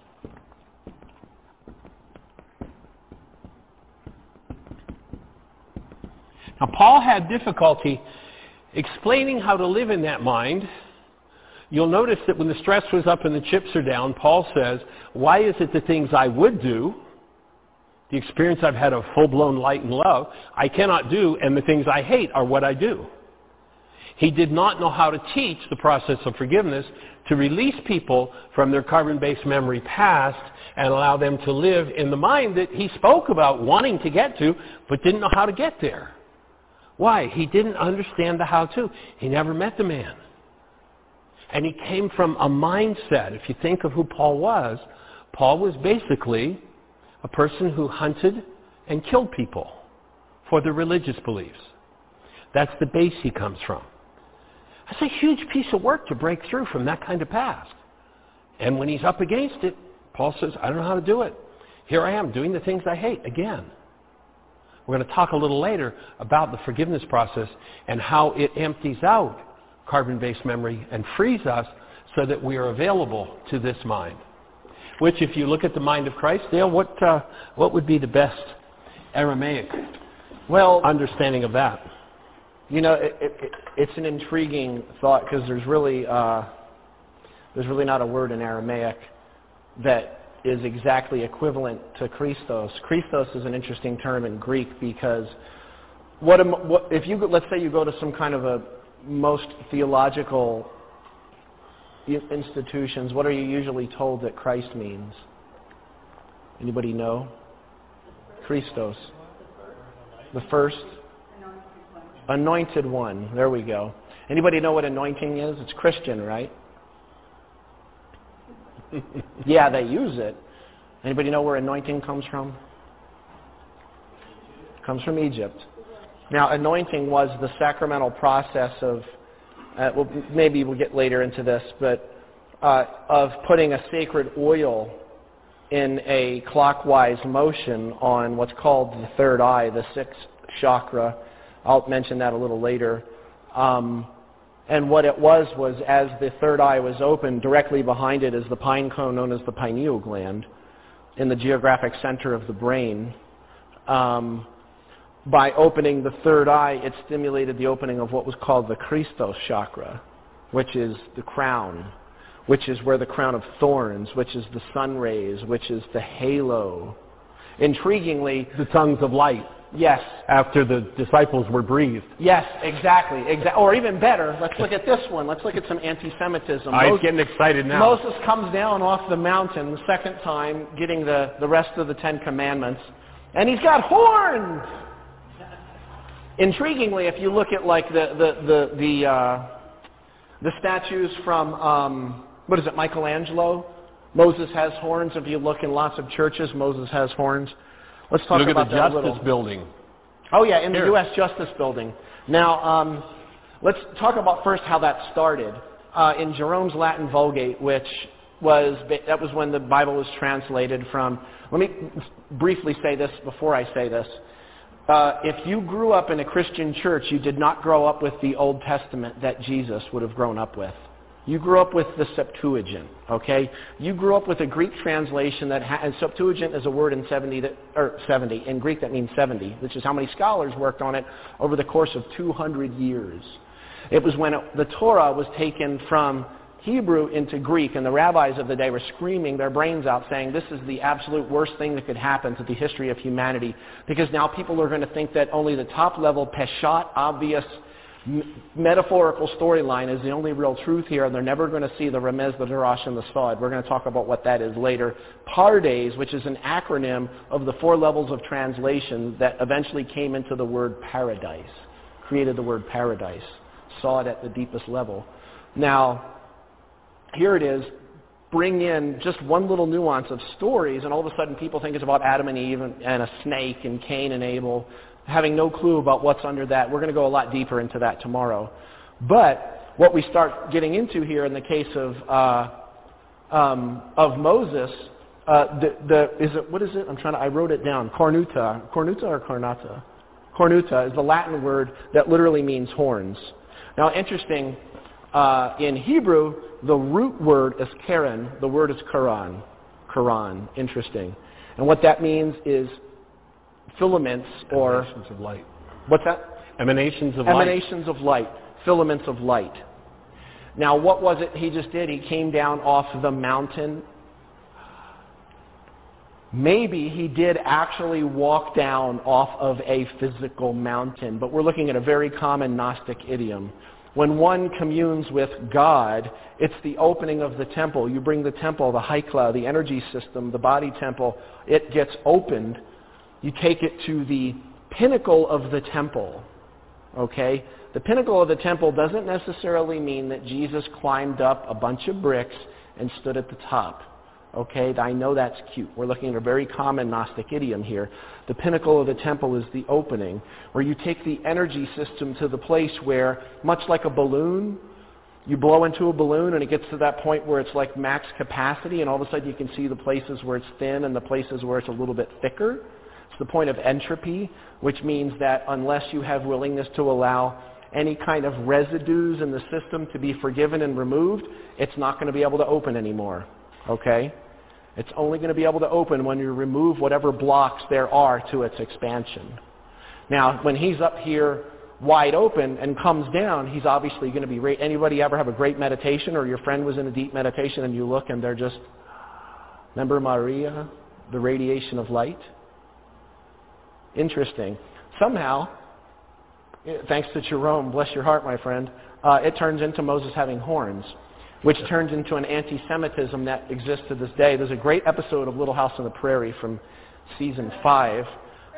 Now, Paul had difficulty explaining how to live in that mind. You'll notice that when the stress was up and the chips are down, Paul says, why is it the things I would do, the experience I've had of full-blown light and love, I cannot do, and the things I hate are what I do? He did not know how to teach the process of forgiveness to release people from their carbon-based memory past and allow them to live in the mind that he spoke about wanting to get to, but didn't know how to get there. Why? He didn't understand the how-to. He never met the man. And he came from a mindset. If you think of who Paul was, Paul was basically a person who hunted and killed people. for the religious beliefs. That's the base he comes from. That's a huge piece of work to break through from that kind of past. And when he's up against it, Paul says, I don't know how to do it. Here I am doing the things I hate again. We're going to talk a little later about the forgiveness process and how it empties out carbon-based memory and frees us so that we are available to this mind. Which, if you look at the mind of Christ, Dale, what uh, what would be the best Aramaic well understanding of that? You know, it, it, it's an intriguing thought because there's really uh, there's really not a word in Aramaic that is exactly equivalent to Christos. Christos is an interesting term in Greek because what, am, what if you let's say you go to some kind of a most theological institutions, what are you usually told that Christ means? Anybody know? Christos. The first? Anointed one. There we go. Anybody know what anointing is? It's Christian, right? Yeah, they use it. Anybody know where anointing comes from? It comes from Egypt. Now, anointing was the sacramental process of Uh, well, maybe we'll get later into this, but uh, of putting a sacred oil in a clockwise motion on what's called the third eye, the sixth chakra. I'll mention that a little later. Um, and what it was was as the third eye was open, directly behind it is the pine cone known as the pineal gland in the geographic center of the brain. Um, By opening the third eye, it stimulated the opening of what was called the Christos chakra, which is the crown, which is where the crown of thorns, which is the sun rays, which is the halo. Intriguingly, the tongues of light. Yes. After the disciples were breathed. Yes, exactly. Exa- or even better, let's look at this one. Let's look at some anti-Semitism. I'm Moses, getting excited now. Moses comes down off the mountain the second time, getting the, the rest of the Ten Commandments, and he's got horns! Intriguingly, if you look at like the the the the, uh, the statues from um, what is it, Michelangelo? Moses has horns. If you look in lots of churches, Moses has horns. Let's talk look about at the that Justice a little. Building. Oh yeah, in Here. the U S Justice Building. Now, um, let's talk about first how that started. Uh, in Jerome's Latin Vulgate, which was that was when the Bible was translated from. Let me briefly say this before I say this. Uh, if you grew up in a Christian church, you did not grow up with the Old Testament that Jesus would have grown up with. You grew up with the Septuagint, okay? You grew up with a Greek translation that ha- and Septuagint is a word in seventy that, or seventy in Greek that means seventy, which is how many scholars worked on it over the course of two hundred years. It was when it, the Torah was taken from Hebrew into Greek, and the rabbis of the day were screaming their brains out saying this is the absolute worst thing that could happen to the history of humanity, because now people are going to think that only the top level peshat, obvious, m- metaphorical storyline is the only real truth here, and they're never going to see the remez, the darash, and the sod. We're going to talk about what that is later. Pardes, which is an acronym of the four levels of translation that eventually came into the word paradise, created the word paradise, saw it at the deepest level. Now, here it is, bring in just one little nuance of stories, and all of a sudden people think it's about Adam and Eve and, and a snake and Cain and Abel, having no clue about what's under that. We're going to go a lot deeper into that tomorrow. But what we start getting into here in the case of uh, um, of Moses, uh, the, the is it what is it? I'm trying to. I wrote it down. Cornuta, cornuta or cornata? Cornuta is the Latin word that literally means horns. Now, interesting. Uh, in Hebrew, the root word is keren. The word is Quran. Quran. Interesting. And what that means is filaments or... Emanations of light. What's that? Emanations of Emanations light. of light. Filaments of light. Now, what was it he just did? He came down off the mountain. Maybe he did actually walk down off of a physical mountain, but we're looking at a very common Gnostic idiom. When one communes with God, it's the opening of the temple. You bring the temple, the Haikla, the energy system, the body temple. It gets opened. You take it to the pinnacle of the temple. Okay? The pinnacle of the temple doesn't necessarily mean that Jesus climbed up a bunch of bricks and stood at the top. Okay, I know that's cute. We're looking at a very common Gnostic idiom here. The pinnacle of the temple is the opening, where you take the energy system to the place where, much like a balloon, you blow into a balloon and it gets to that point where it's like max capacity, and all of a sudden you can see the places where it's thin and the places where it's a little bit thicker. It's the point of entropy, which means that unless you have willingness to allow any kind of residues in the system to be forgiven and removed, it's not going to be able to open anymore. Okay? It's only going to be able to open when you remove whatever blocks there are to its expansion. Now, when he's up here wide open and comes down, he's obviously going to be... Ra- Anybody ever have a great meditation, or your friend was in a deep meditation and you look and they're just... Remember Maria, the radiation of light? Interesting. Somehow, thanks to Jerome, bless your heart, my friend, uh, it turns into Moses having horns, which turns into an anti-Semitism that exists to this day. There's a great episode of Little House on the Prairie from season five.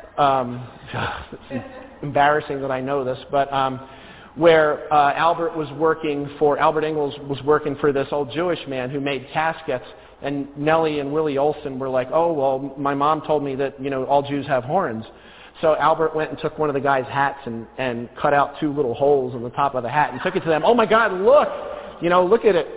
Um, it's embarrassing that I know this, but um, where uh, Albert was working for, Albert Ingalls was working for this old Jewish man who made caskets, and Nellie and Willie Olson were like, oh, well, my mom told me that, you know, all Jews have horns. So Albert went and took one of the guy's hats and, and cut out two little holes in the top of the hat and took it to them. Oh, my God, look! You know, look at it.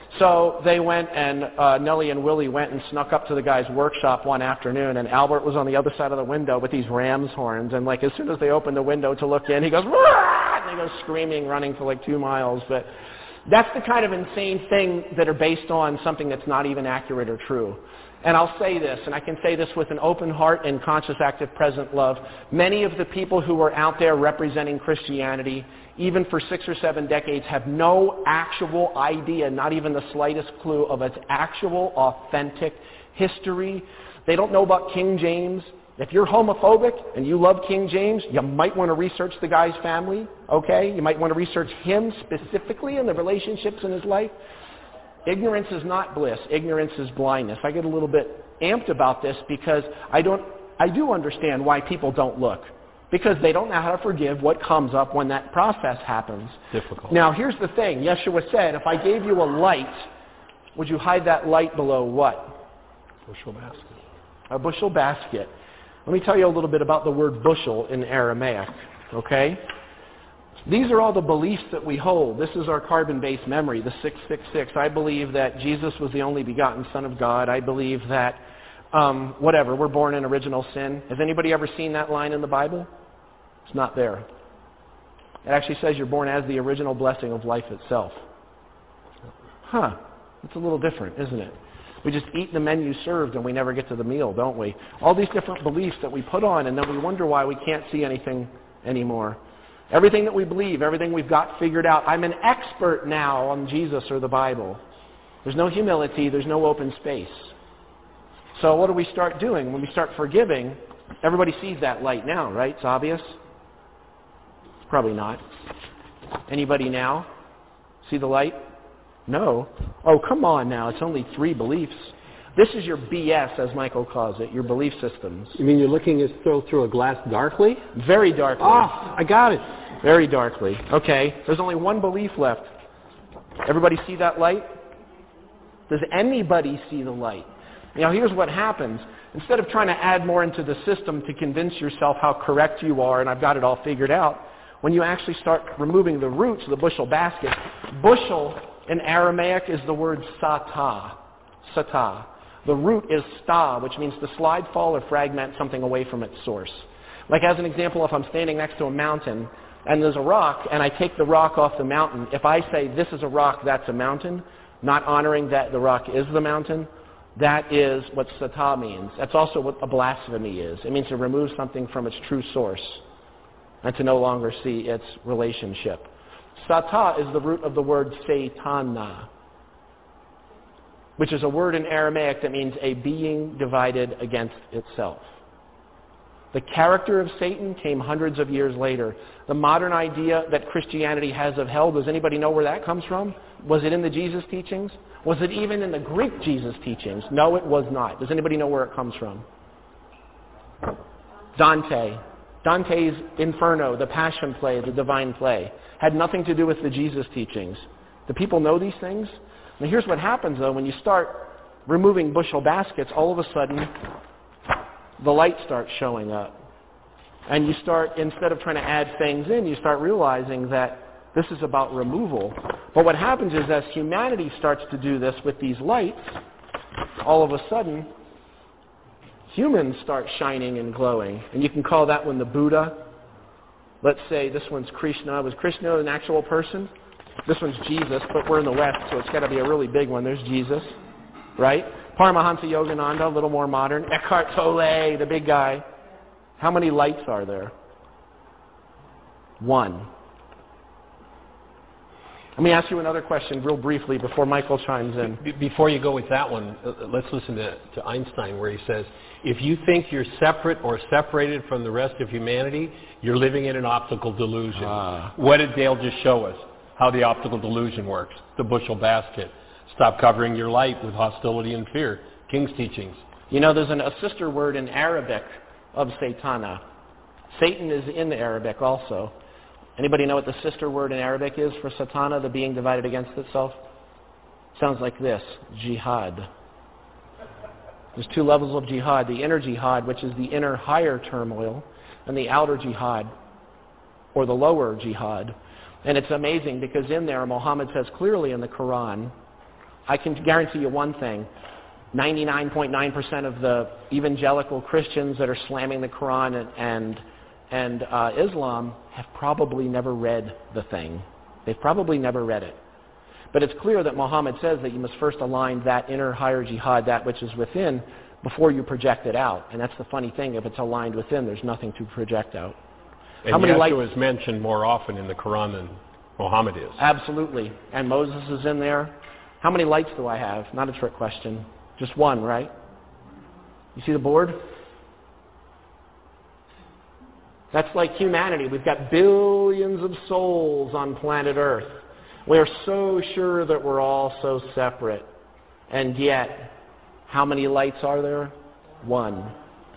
So they went, and uh, Nellie and Willie went and snuck up to the guy's workshop one afternoon, and Albert was on the other side of the window with these ram's horns, and like as soon as they opened the window to look in, he goes, "Rah!" and he goes screaming, running for like two miles. But that's the kind of insane thing that are based on something that's not even accurate or true. And I'll say this, and I can say this with an open heart and conscious, active, present love. Many of the people who are out there representing Christianity, even for six or seven decades, have no actual idea, not even the slightest clue of its actual, authentic history. They don't know about King James. If you're homophobic and you love King James, you might want to research the guy's family, okay? You might want to research him specifically and the relationships in his life. Ignorance is not bliss. Ignorance is blindness. I get a little bit amped about this because I don't, I do understand why people don't look. Because they don't know how to forgive what comes up when that process happens. Difficult. Now, here's the thing. Yeshua said, if I gave you a light, would you hide that light below what? Bushel basket. A bushel basket. Let me tell you a little bit about the word bushel in Aramaic, okay? These are all the beliefs that we hold. This is our carbon-based memory, the six six six. I believe that Jesus was the only begotten Son of God. I believe that, um, whatever, we're born in original sin. Has anybody ever seen that line in the Bible? It's not there. It actually says you're born as the original blessing of life itself. Huh. It's a little different, isn't it? We just eat the menu served and we never get to the meal, don't we? All these different beliefs that we put on, and then we wonder why we can't see anything anymore. Everything that we believe, everything we've got figured out. I'm an expert now on Jesus or the Bible. There's no humility. There's no open space. So what do we start doing? When we start forgiving, everybody sees that light now, right? It's obvious? Probably not. Anybody now see the light? No. Oh, come on now. It's only three beliefs. This is your B S, as Michael calls it, your belief systems. You mean you're looking as though through a glass darkly? Very darkly. Ah, I got it. Very darkly. Okay. There's only one belief left. Everybody see that light? Does anybody see the light? Now, here's what happens. Instead of trying to add more into the system to convince yourself how correct you are and I've got it all figured out, when you actually start removing the roots of the bushel basket, bushel in Aramaic is the word satah. Satah. The root is sta, which means to slide, fall, or fragment something away from its source. Like as an example, if I'm standing next to a mountain and there's a rock and I take the rock off the mountain, if I say this is a rock, that's a mountain, not honoring that the rock is the mountain, that is what satah means. That's also what a blasphemy is. It means to remove something from its true source and to no longer see its relationship. Satah is the root of the word Satana, which is a word in Aramaic that means a being divided against itself. The character of Satan came hundreds of years later. The modern idea that Christianity has of hell, does anybody know where that comes from? Was it in the Jesus teachings? Was it even in the Greek Jesus teachings? No, it was not. Does anybody know where it comes from? Dante. Dante's Inferno, the Passion Play, the Divine Play, had nothing to do with the Jesus teachings. Do people know these things? Now here's what happens though, when you start removing bushel baskets, all of a sudden the light starts showing up. And you start, instead of trying to add things in, you start realizing that this is about removal. But what happens is as humanity starts to do this with these lights, all of a sudden humans start shining and glowing. And you can call that one the Buddha. Let's say this one's Krishna. Was Krishna an actual person? This one's Jesus, but we're in the West, so it's got to be a really big one. There's Jesus, right? Paramahansa Yogananda, a little more modern. Eckhart Tolle, the big guy. How many lights are there? One. Let me ask you another question real briefly before Michael chimes in. Be- before you go with that one, uh, let's listen to, to Einstein where he says, if you think you're separate or separated from the rest of humanity, you're living in an optical delusion. Ah. What did Dale just show us? How the optical delusion works. The bushel basket. Stop covering your light with hostility and fear. King's teachings. You know, there's an, a sister word in Arabic of Satana. Satan is in the Arabic also. Anybody know what the sister word in Arabic is for Satana, the being divided against itself? Sounds like this, jihad. There's two levels of jihad. The inner jihad, which is the inner higher turmoil, and the outer jihad, or the lower jihad. And it's amazing because in there, Muhammad says clearly in the Quran, I can guarantee you one thing, ninety-nine point nine percent of the evangelical Christians that are slamming the Quran and, and, and uh, Islam have probably never read the thing. They've probably never read it. But it's clear that Muhammad says that you must first align that inner higher jihad, that which is within, before you project it out. And that's the funny thing, if it's aligned within, there's nothing to project out. And How many Yeshua lights? is mentioned more often in the Quran than Muhammad is. Absolutely. And Moses is in there. How many lights do I have? Not a trick question. Just one, right? You see the board? That's like humanity. We've got billions of souls on planet Earth. We are so sure that we're all so separate. And yet, how many lights are there? One.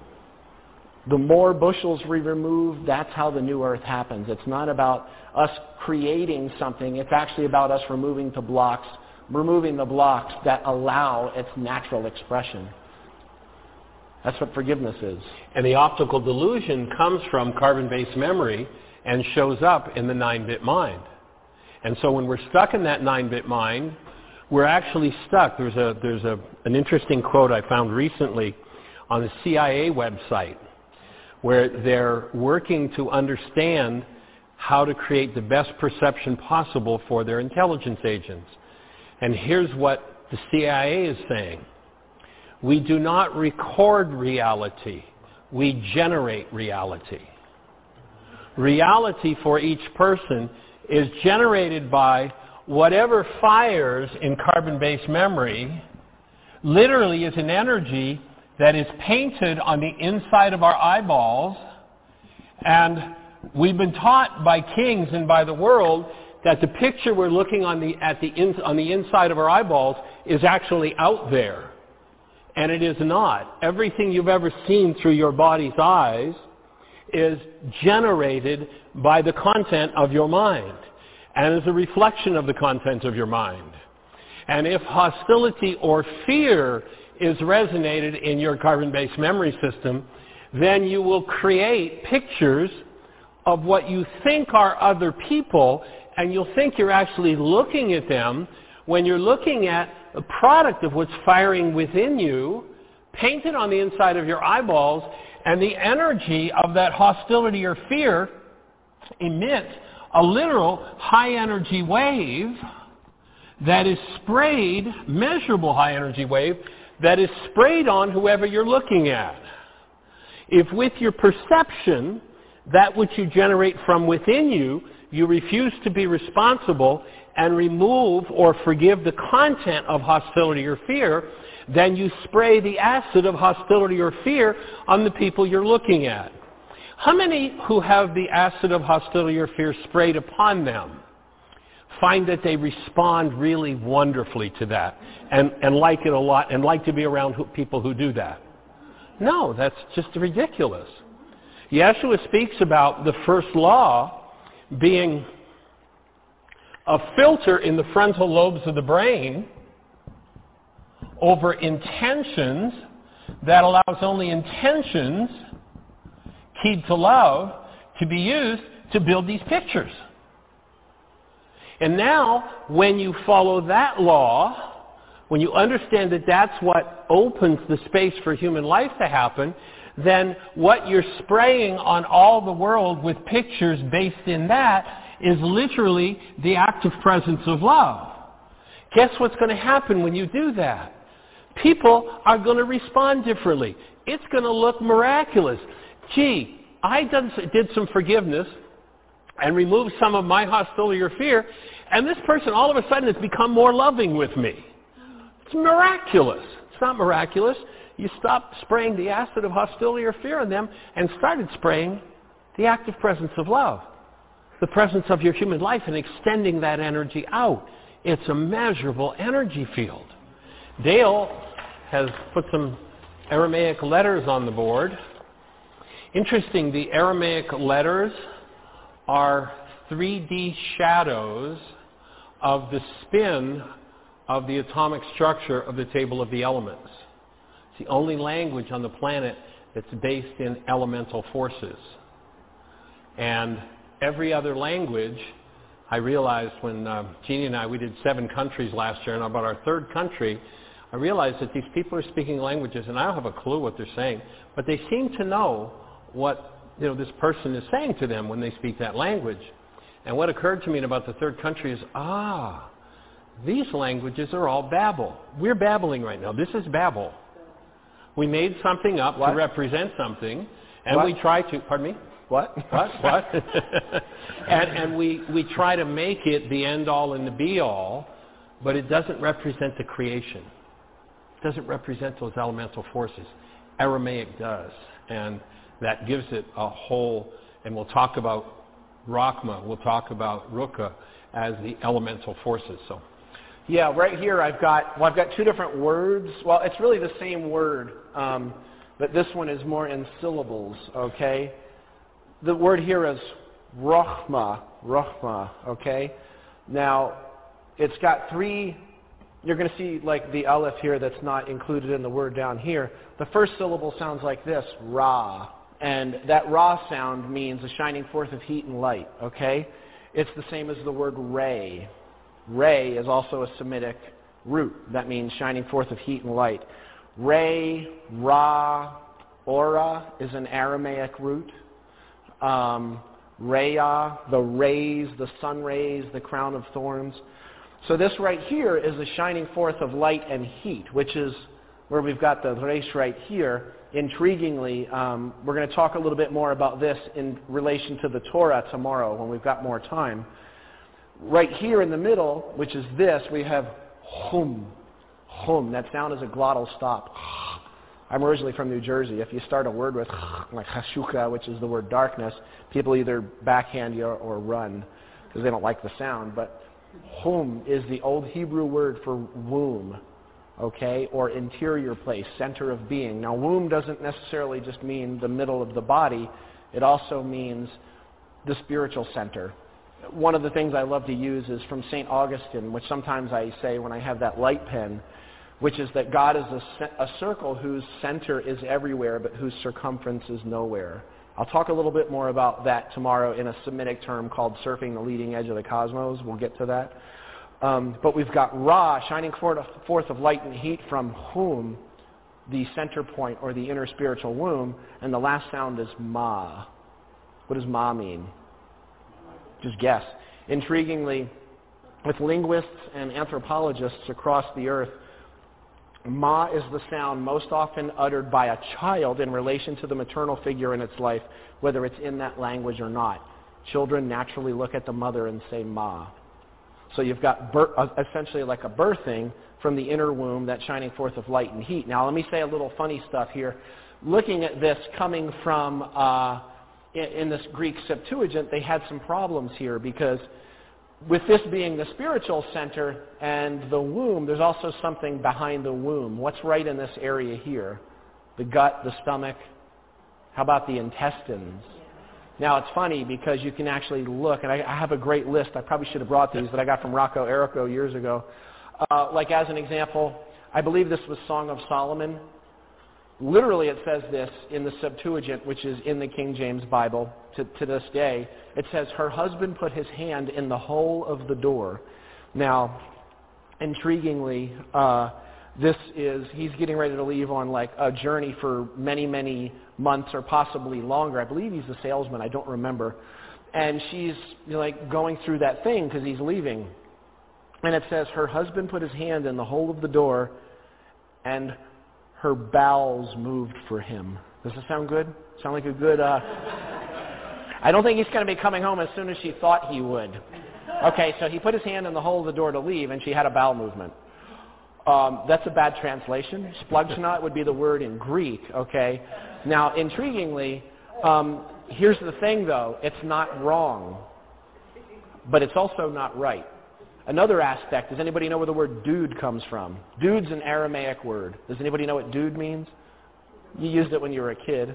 The more bushels we remove, that's how the new earth happens. It's not about us creating something. It's actually about us removing the blocks, removing the blocks that allow its natural expression. That's what forgiveness is. And the optical delusion comes from carbon-based memory and shows up in the nine-bit mind. And so when we're stuck in that nine-bit mind, we're actually stuck. There's a there's a an interesting quote I found recently on the C I A website, where they're working to understand how to create the best perception possible for their intelligence agents. And here's what the C I A is saying. We do not record reality. We generate reality. Reality for each person is generated by whatever fires in carbon-based memory. Literally is an energy that is painted on the inside of our eyeballs. And we've been taught by kings and by the world that the picture we're looking on the, at the in, on the inside of our eyeballs is actually out there. And it is not. Everything you've ever seen through your body's eyes is generated by the content of your mind and is a reflection of the content of your mind. And if hostility or fear is resonated in your carbon-based memory system, then you will create pictures of what you think are other people, and you'll think you're actually looking at them when you're looking at a product of what's firing within you, painted on the inside of your eyeballs, and the energy of that hostility or fear emits a literal high-energy wave that is sprayed, measurable high-energy wave, that is sprayed on whoever you're looking at. If with your perception, that which you generate from within you, you refuse to be responsible and remove or forgive the content of hostility or fear, then you spray the acid of hostility or fear on the people you're looking at. How many who have the acid of hostility or fear sprayed upon them find that they respond really wonderfully to that and, and like it a lot and like to be around who, people who do that? No, that's just ridiculous. Yeshua speaks about the first law being a filter in the frontal lobes of the brain over intentions that allows only intentions, keyed to love, to be used to build these pictures. And now, when you follow that law, when you understand that that's what opens the space for human life to happen, then what you're spraying on all the world with pictures based in that is literally the active presence of love. Guess what's going to happen when you do that? People are going to respond differently. It's going to look miraculous. Gee, I done, did some forgiveness and removed some of my hostility or fear, and this person all of a sudden has become more loving with me. It's miraculous. It's not miraculous. You stopped spraying the acid of hostility or fear on them and started spraying the active presence of love, the presence of your human life, and extending that energy out. It's a measurable energy field. Dale has put some Aramaic letters on the board. Interesting, the Aramaic letters are three D shadows of the spin of the atomic structure of the table of the elements. It's the only language on the planet that's based in elemental forces. And every other language, I realized when uh, Jeannie and I, we did seven countries last year, and about our third country, I realized that these people are speaking languages, and I don't have a clue what they're saying, but they seem to know what, you know, this person is saying to them when they speak that language. And what occurred to me in about the third country is, ah, these languages are all Babel. We're babbling right now. This is Babel. We made something up what? to represent something, and what? we try to, pardon me? What? What? What? and and we, we try to make it the end-all and the be-all, but it doesn't represent the creation. It doesn't represent those elemental forces. Aramaic does, and that gives it a whole, and we'll talk about Rachma, we'll talk about Ruka as the elemental forces. So, yeah, right here I've got, well, I've got two different words. Well, it's really the same word, um, but this one is more in syllables, okay? The word here is Rachma, Rachma, okay? Now, it's got three, you're going to see like the aleph here that's not included in the word down here. The first syllable sounds like this, Ra. And that Ra sound means a shining forth of heat and light, okay? It's the same as the word Ray. Ray is also a Semitic root. That means shining forth of heat and light. Ray, Ra, Ora is an Aramaic root. Um, Raya, the rays, the sun rays, the crown of thorns. So this right here is the shining forth of light and heat, which is where we've got the Reish right here. Intriguingly, um, we're going to talk a little bit more about this in relation to the Torah tomorrow when we've got more time. Right here in the middle, which is this, we have Hum. Hum. That sound is a glottal stop. I'm originally from New Jersey. If you start a word with like Hashuka, which is the word darkness, people either backhand you or run because they don't like the sound. But Hum is the old Hebrew word for womb, okay, or interior place, center of being. Now, womb doesn't necessarily just mean the middle of the body. It also means the spiritual center. One of the things I love to use is from Saint Augustine, which sometimes I say when I have that light pen, which is that God is a, a circle whose center is everywhere, but whose circumference is nowhere. I'll talk a little bit more about that tomorrow in a Semitic term called surfing the leading edge of the cosmos. We'll get to that. Um, but we've got Ra, shining forth of light and heat from Hum, the center point or the inner spiritual womb, and the last sound is Ma. What does Ma mean? Just guess. Intriguingly, with linguists and anthropologists across the earth, Ma is the sound most often uttered by a child in relation to the maternal figure in its life, whether it's in that language or not. Children naturally look at the mother and say Ma. So you've got bir- essentially like a birthing from the inner womb, that shining forth of light and heat. Now let me say a little funny stuff here. Looking at this coming from, uh, in, in this Greek Septuagint, they had some problems here because with this being the spiritual center and the womb, there's also something behind the womb. What's right in this area here? The gut, the stomach. How about the intestines? Now, it's funny because you can actually look, and I, I have a great list. I probably should have brought these that I got from Rocco Errico years ago. Uh, like as an example, I believe this was Song of Solomon. Literally, it says this in the Septuagint, which is in the King James Bible to, to this day. It says, her husband put his hand in the hole of the door. Now, intriguingly, uh, this is, he's getting ready to leave on like a journey for many, many months or possibly longer. I believe he's a salesman. I don't remember. And she's you know, like going through that thing because he's leaving. And it says, her husband put his hand in the hole of the door and her bowels moved for him. Does it sound good? Sound like a good, uh... I don't think he's going to be coming home as soon as she thought he would. Okay, so he put his hand in the hole of the door to leave, and she had a bowel movement. Um, that's a bad translation. Splugchnot would be the word in Greek, okay? Now, intriguingly, um, here's the thing, though. It's not wrong, but it's also not right. Another aspect, does anybody know where the word dude comes from? Dude's an Aramaic word. Does anybody know what dude means? You used it when you were a kid.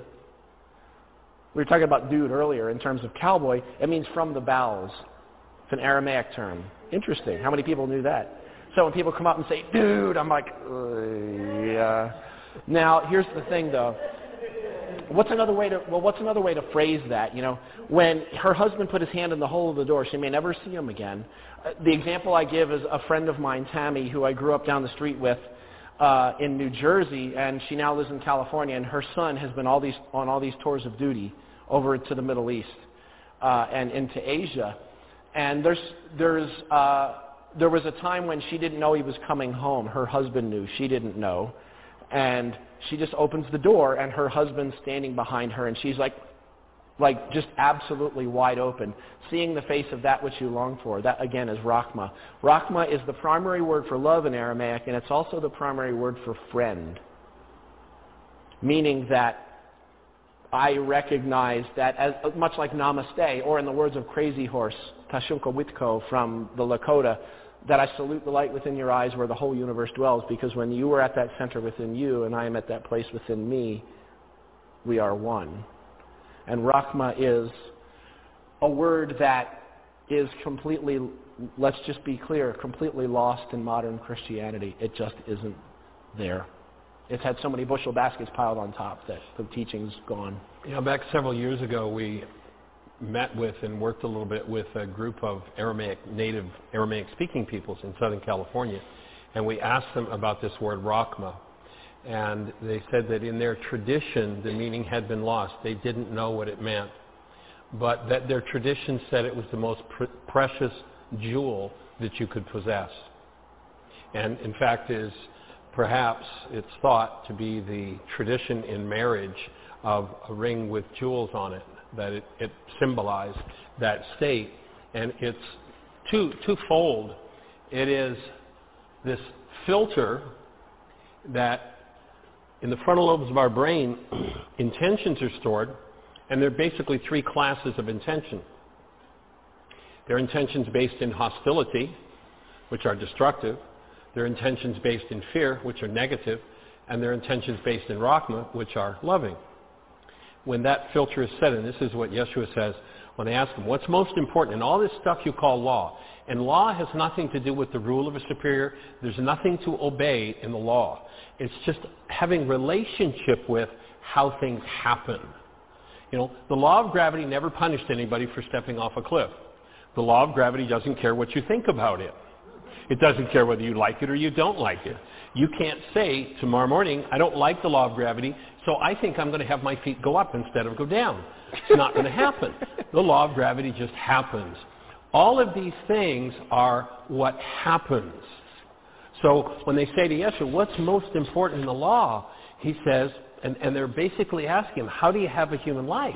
We were talking about dude earlier in terms of cowboy. It means from the bowels. It's an Aramaic term. Interesting. How many people knew that? So when people come up and say, dude, I'm like, uh, yeah. Now, here's the thing, though. What's another way to, well, what's another way to phrase that? You know, when her husband put his hand in the hole of the door, she may never see him again. Uh, the example I give is a friend of mine, Tammy, who I grew up down the street with uh, in New Jersey, and she now lives in California, and her son has been all these, on all these tours of duty over to the Middle East uh, and into Asia. And there's, there's, uh, there was a time when she didn't know he was coming home. Her husband knew. She didn't know. And she just opens the door, and her husband's standing behind her, and she's like, like just absolutely wide open, seeing the face of that which you long for. That, again, is Rachma. Rachma is the primary word for love in Aramaic, and it's also the primary word for friend, meaning that I recognize that, as much like namaste, or in the words of Crazy Horse, Tashunka Witko from the Lakota, that I salute the light within your eyes where the whole universe dwells, because when you are at that center within you and I am at that place within me, we are one. And Rachma is a word that is completely, let's just be clear, completely lost in modern Christianity. It just isn't there. It's had so many bushel baskets piled on top that the teaching's gone. You know, back several years ago, we met with and worked a little bit with a group of Aramaic, native Aramaic-speaking peoples in Southern California, and we asked them about this word Rachma, and they said that in their tradition, the meaning had been lost. They didn't know what it meant, but that their tradition said it was the most pr- precious jewel that you could possess, and in fact is perhaps it's thought to be the tradition in marriage of a ring with jewels on it, that it, it symbolized that state. And it's two, twofold. It is this filter that in the frontal lobes of our brain, intentions are stored, and there are basically three classes of intention. There are intentions based in hostility, which are destructive. There are intentions based in fear, which are negative. And there are intentions based in Rachma, which are loving. When that filter is set, and this is what Yeshua says when they ask him, what's most important in all this stuff you call law? And law has nothing to do with the rule of a superior. There's nothing to obey in the law. It's just having relationship with how things happen. You know, the law of gravity never punished anybody for stepping off a cliff. The law of gravity doesn't care what you think about it. It doesn't care whether you like it or you don't like it. You can't say tomorrow morning, I don't like the law of gravity, so I think I'm going to have my feet go up instead of go down. It's not going to happen. The law of gravity just happens. All of these things are what happens. So when they say to Yeshua, what's most important in the law? He says, and, and they're basically asking him, how do you have a human life?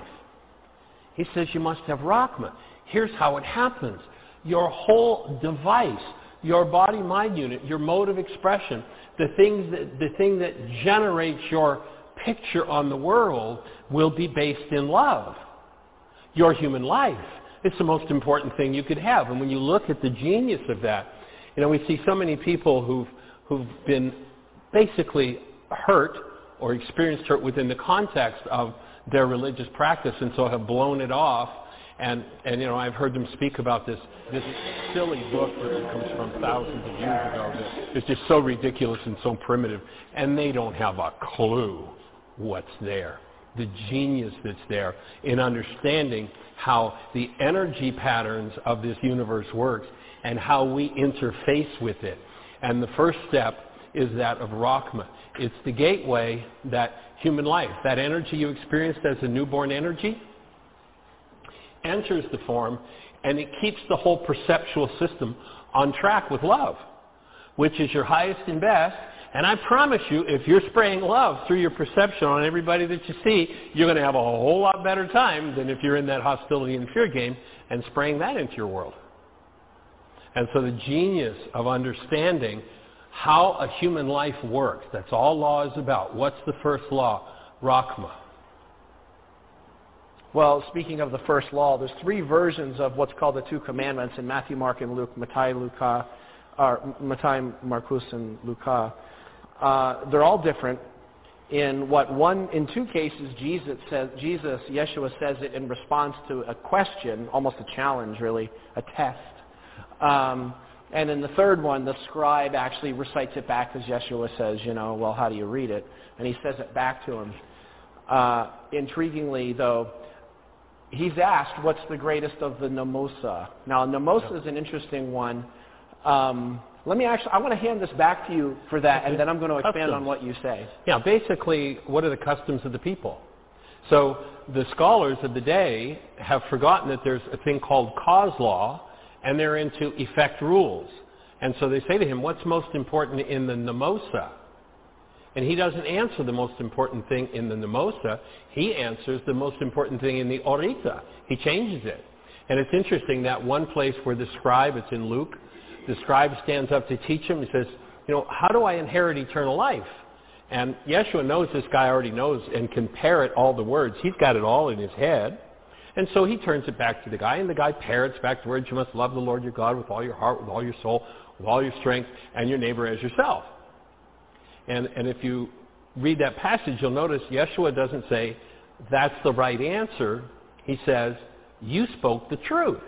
He says, you must have Rachma. Here's how it happens. Your whole device, your body-mind unit, your mode of expression, the things that, the thing that generates your picture on the world will be based in love. Your human life is the most important thing you could have. And when you look at the genius of that, you know, we see so many people who've, who've been basically hurt or experienced hurt within the context of their religious practice and so have blown it off And, and you know, I've heard them speak about this, this silly book that comes from thousands of years ago that is just so ridiculous and so primitive, and they don't have a clue what's there, the genius that's there in understanding how the energy patterns of this universe works and how we interface with it. And the first step is that of Rachma. It's the gateway that human life, that energy you experienced as a newborn energy, enters the form, and it keeps the whole perceptual system on track with love, which is your highest and best. And I promise you, if you're spraying love through your perception on everybody that you see, you're going to have a whole lot better time than if you're in that hostility and fear game and spraying that into your world. And so the genius of understanding how a human life works, that's all law is about. What's the first law? Rachma. Well, speaking of the first law, there's three versions of what's called the two commandments in Matthew, Mark, and Luke, Matthew, Luca, or Matthew, Marcus, and Luca. Uh, they're all different. In what one, in two cases, Jesus says, Jesus, Yeshua says it in response to a question, almost a challenge, really, a test. Um, and in the third one, the scribe actually recites it back as Yeshua says, you know, well, how do you read it? And he says it back to him. Uh, intriguingly, though, he's asked, what's the greatest of the Namosa? Now, Namosa is an interesting one. Um, let me actually, I want to hand this back to you for that, and then I'm going to expand on what you say. Yeah, basically, what are the customs of the people? So the scholars of the day have forgotten that there's a thing called cause law, and they're into effect rules. And so they say to him, what's most important in the Namosa? And he doesn't answer the most important thing in the Namosa. He answers the most important thing in the Orita. He changes it. And it's interesting that one place where the scribe, it's in Luke, the scribe stands up to teach him. He says, you know, how do I inherit eternal life? And Yeshua knows this guy already knows and can parrot all the words. He's got it all in his head. And so he turns it back to the guy, and the guy parrots back the words, you must love the Lord your God with all your heart, with all your soul, with all your strength, and your neighbor as yourself. And, and if you read that passage, you'll notice Yeshua doesn't say, that's the right answer. He says, you spoke the truth.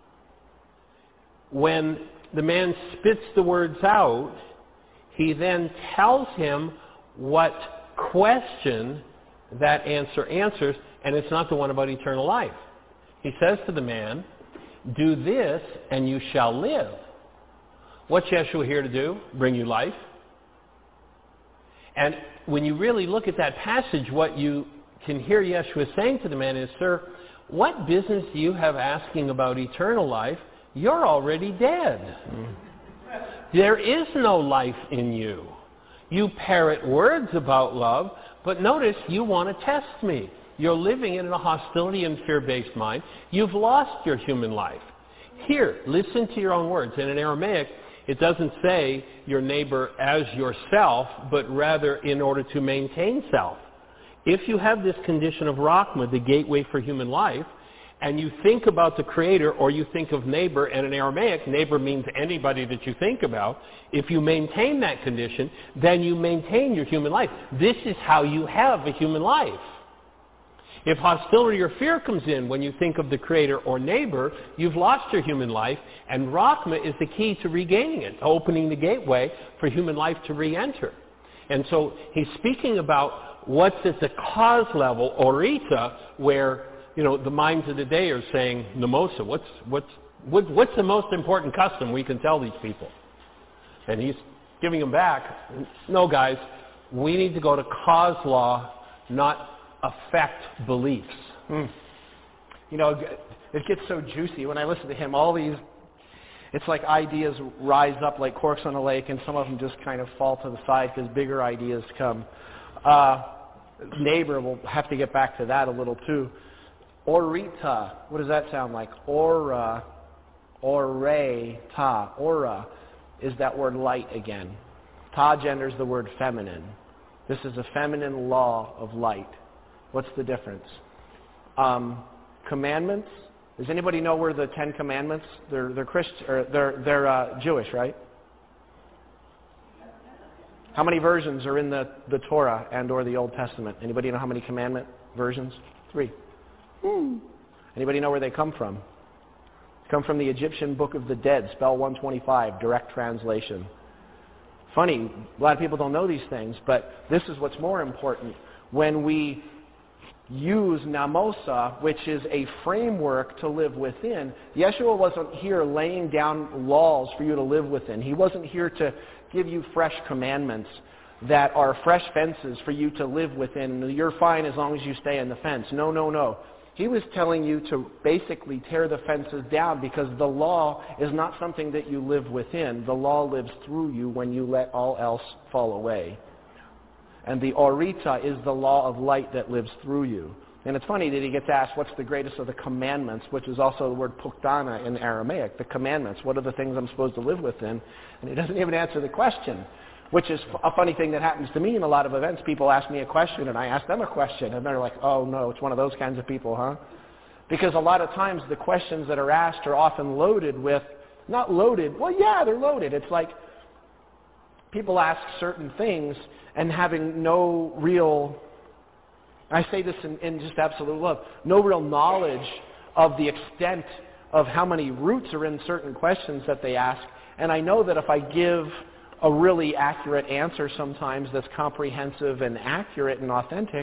When the man spits the words out, he then tells him what question that answer answers, and it's not the one about eternal life. He says to the man, do this and you shall live. What's Yeshua here to do? Bring you life. And when you really look at that passage, what you can hear Yeshua saying to the man is, sir, what business do you have asking about eternal life? You're already dead. Mm. There is no life in you. You parrot words about love, but notice you want to test me. You're living in a hostility and fear-based mind. You've lost your human life. Here, listen to your own words. And in Aramaic, it doesn't say your neighbor as yourself, but rather in order to maintain self. If you have this condition of Rachma, the gateway for human life, and you think about the Creator, or you think of neighbor, and in Aramaic, neighbor means anybody that you think about. If you maintain that condition, then you maintain your human life. This is how you have a human life. If hostility or fear comes in when you think of the Creator or neighbor, you've lost your human life, and Rachma is the key to regaining it, opening the gateway for human life to re-enter. And so he's speaking about what's at the cause level, Orita, where, you know, the minds of the day are saying, Namosa, what's, what's, what, what's the most important custom we can tell these people? And he's giving them back, no guys, we need to go to cause law, not affect beliefs. Mm. You know, it gets so juicy when I listen to him. All these, it's like ideas rise up like corks on a lake, and some of them just kind of fall to the side because bigger ideas come. Uh, neighbor, we'll have to get back to that a little too. Orita, what does that sound like? Ora, ore-ta, ora is that word light again. Ta genders the word feminine. This is a feminine law of light. What's the difference? Um, commandments. Does anybody know where the Ten Commandments? They're they're Christian, or they're they're uh, Jewish, right? How many versions are in the, the Torah and or the Old Testament? Anybody know how many commandment versions? Three. Hmm. Anybody know where they come from? They come from the Egyptian Book of the Dead, spell one twenty-five, direct translation. Funny, a lot of people don't know these things, but this is what's more important. When we use namosa, which is a framework to live within, Yeshua wasn't here laying down laws for you to live within. He wasn't here to give you fresh commandments that are fresh fences for you to live within. You're fine as long as you stay in the fence. No, no, no. He was telling you to basically tear the fences down, because the law is not something that you live within. The law lives through you when you let all else fall away. And the orita is the law of light that lives through you. And it's funny that he gets asked, what's the greatest of the commandments, which is also the word puktana in Aramaic, the commandments. What are the things I'm supposed to live within? And he doesn't even answer the question, which is a funny thing that happens to me in a lot of events. People ask me a question, and I ask them a question, and they're like, oh, no, it's one of those kinds of people, huh? Because a lot of times the questions that are asked are often loaded with, not loaded, well, yeah, they're loaded. It's like people ask certain things and having no real, I say this in, in just absolute love, no real knowledge of the extent of how many roots are in certain questions that they ask. And I know that if I give a really accurate answer sometimes that's comprehensive and accurate and authentic,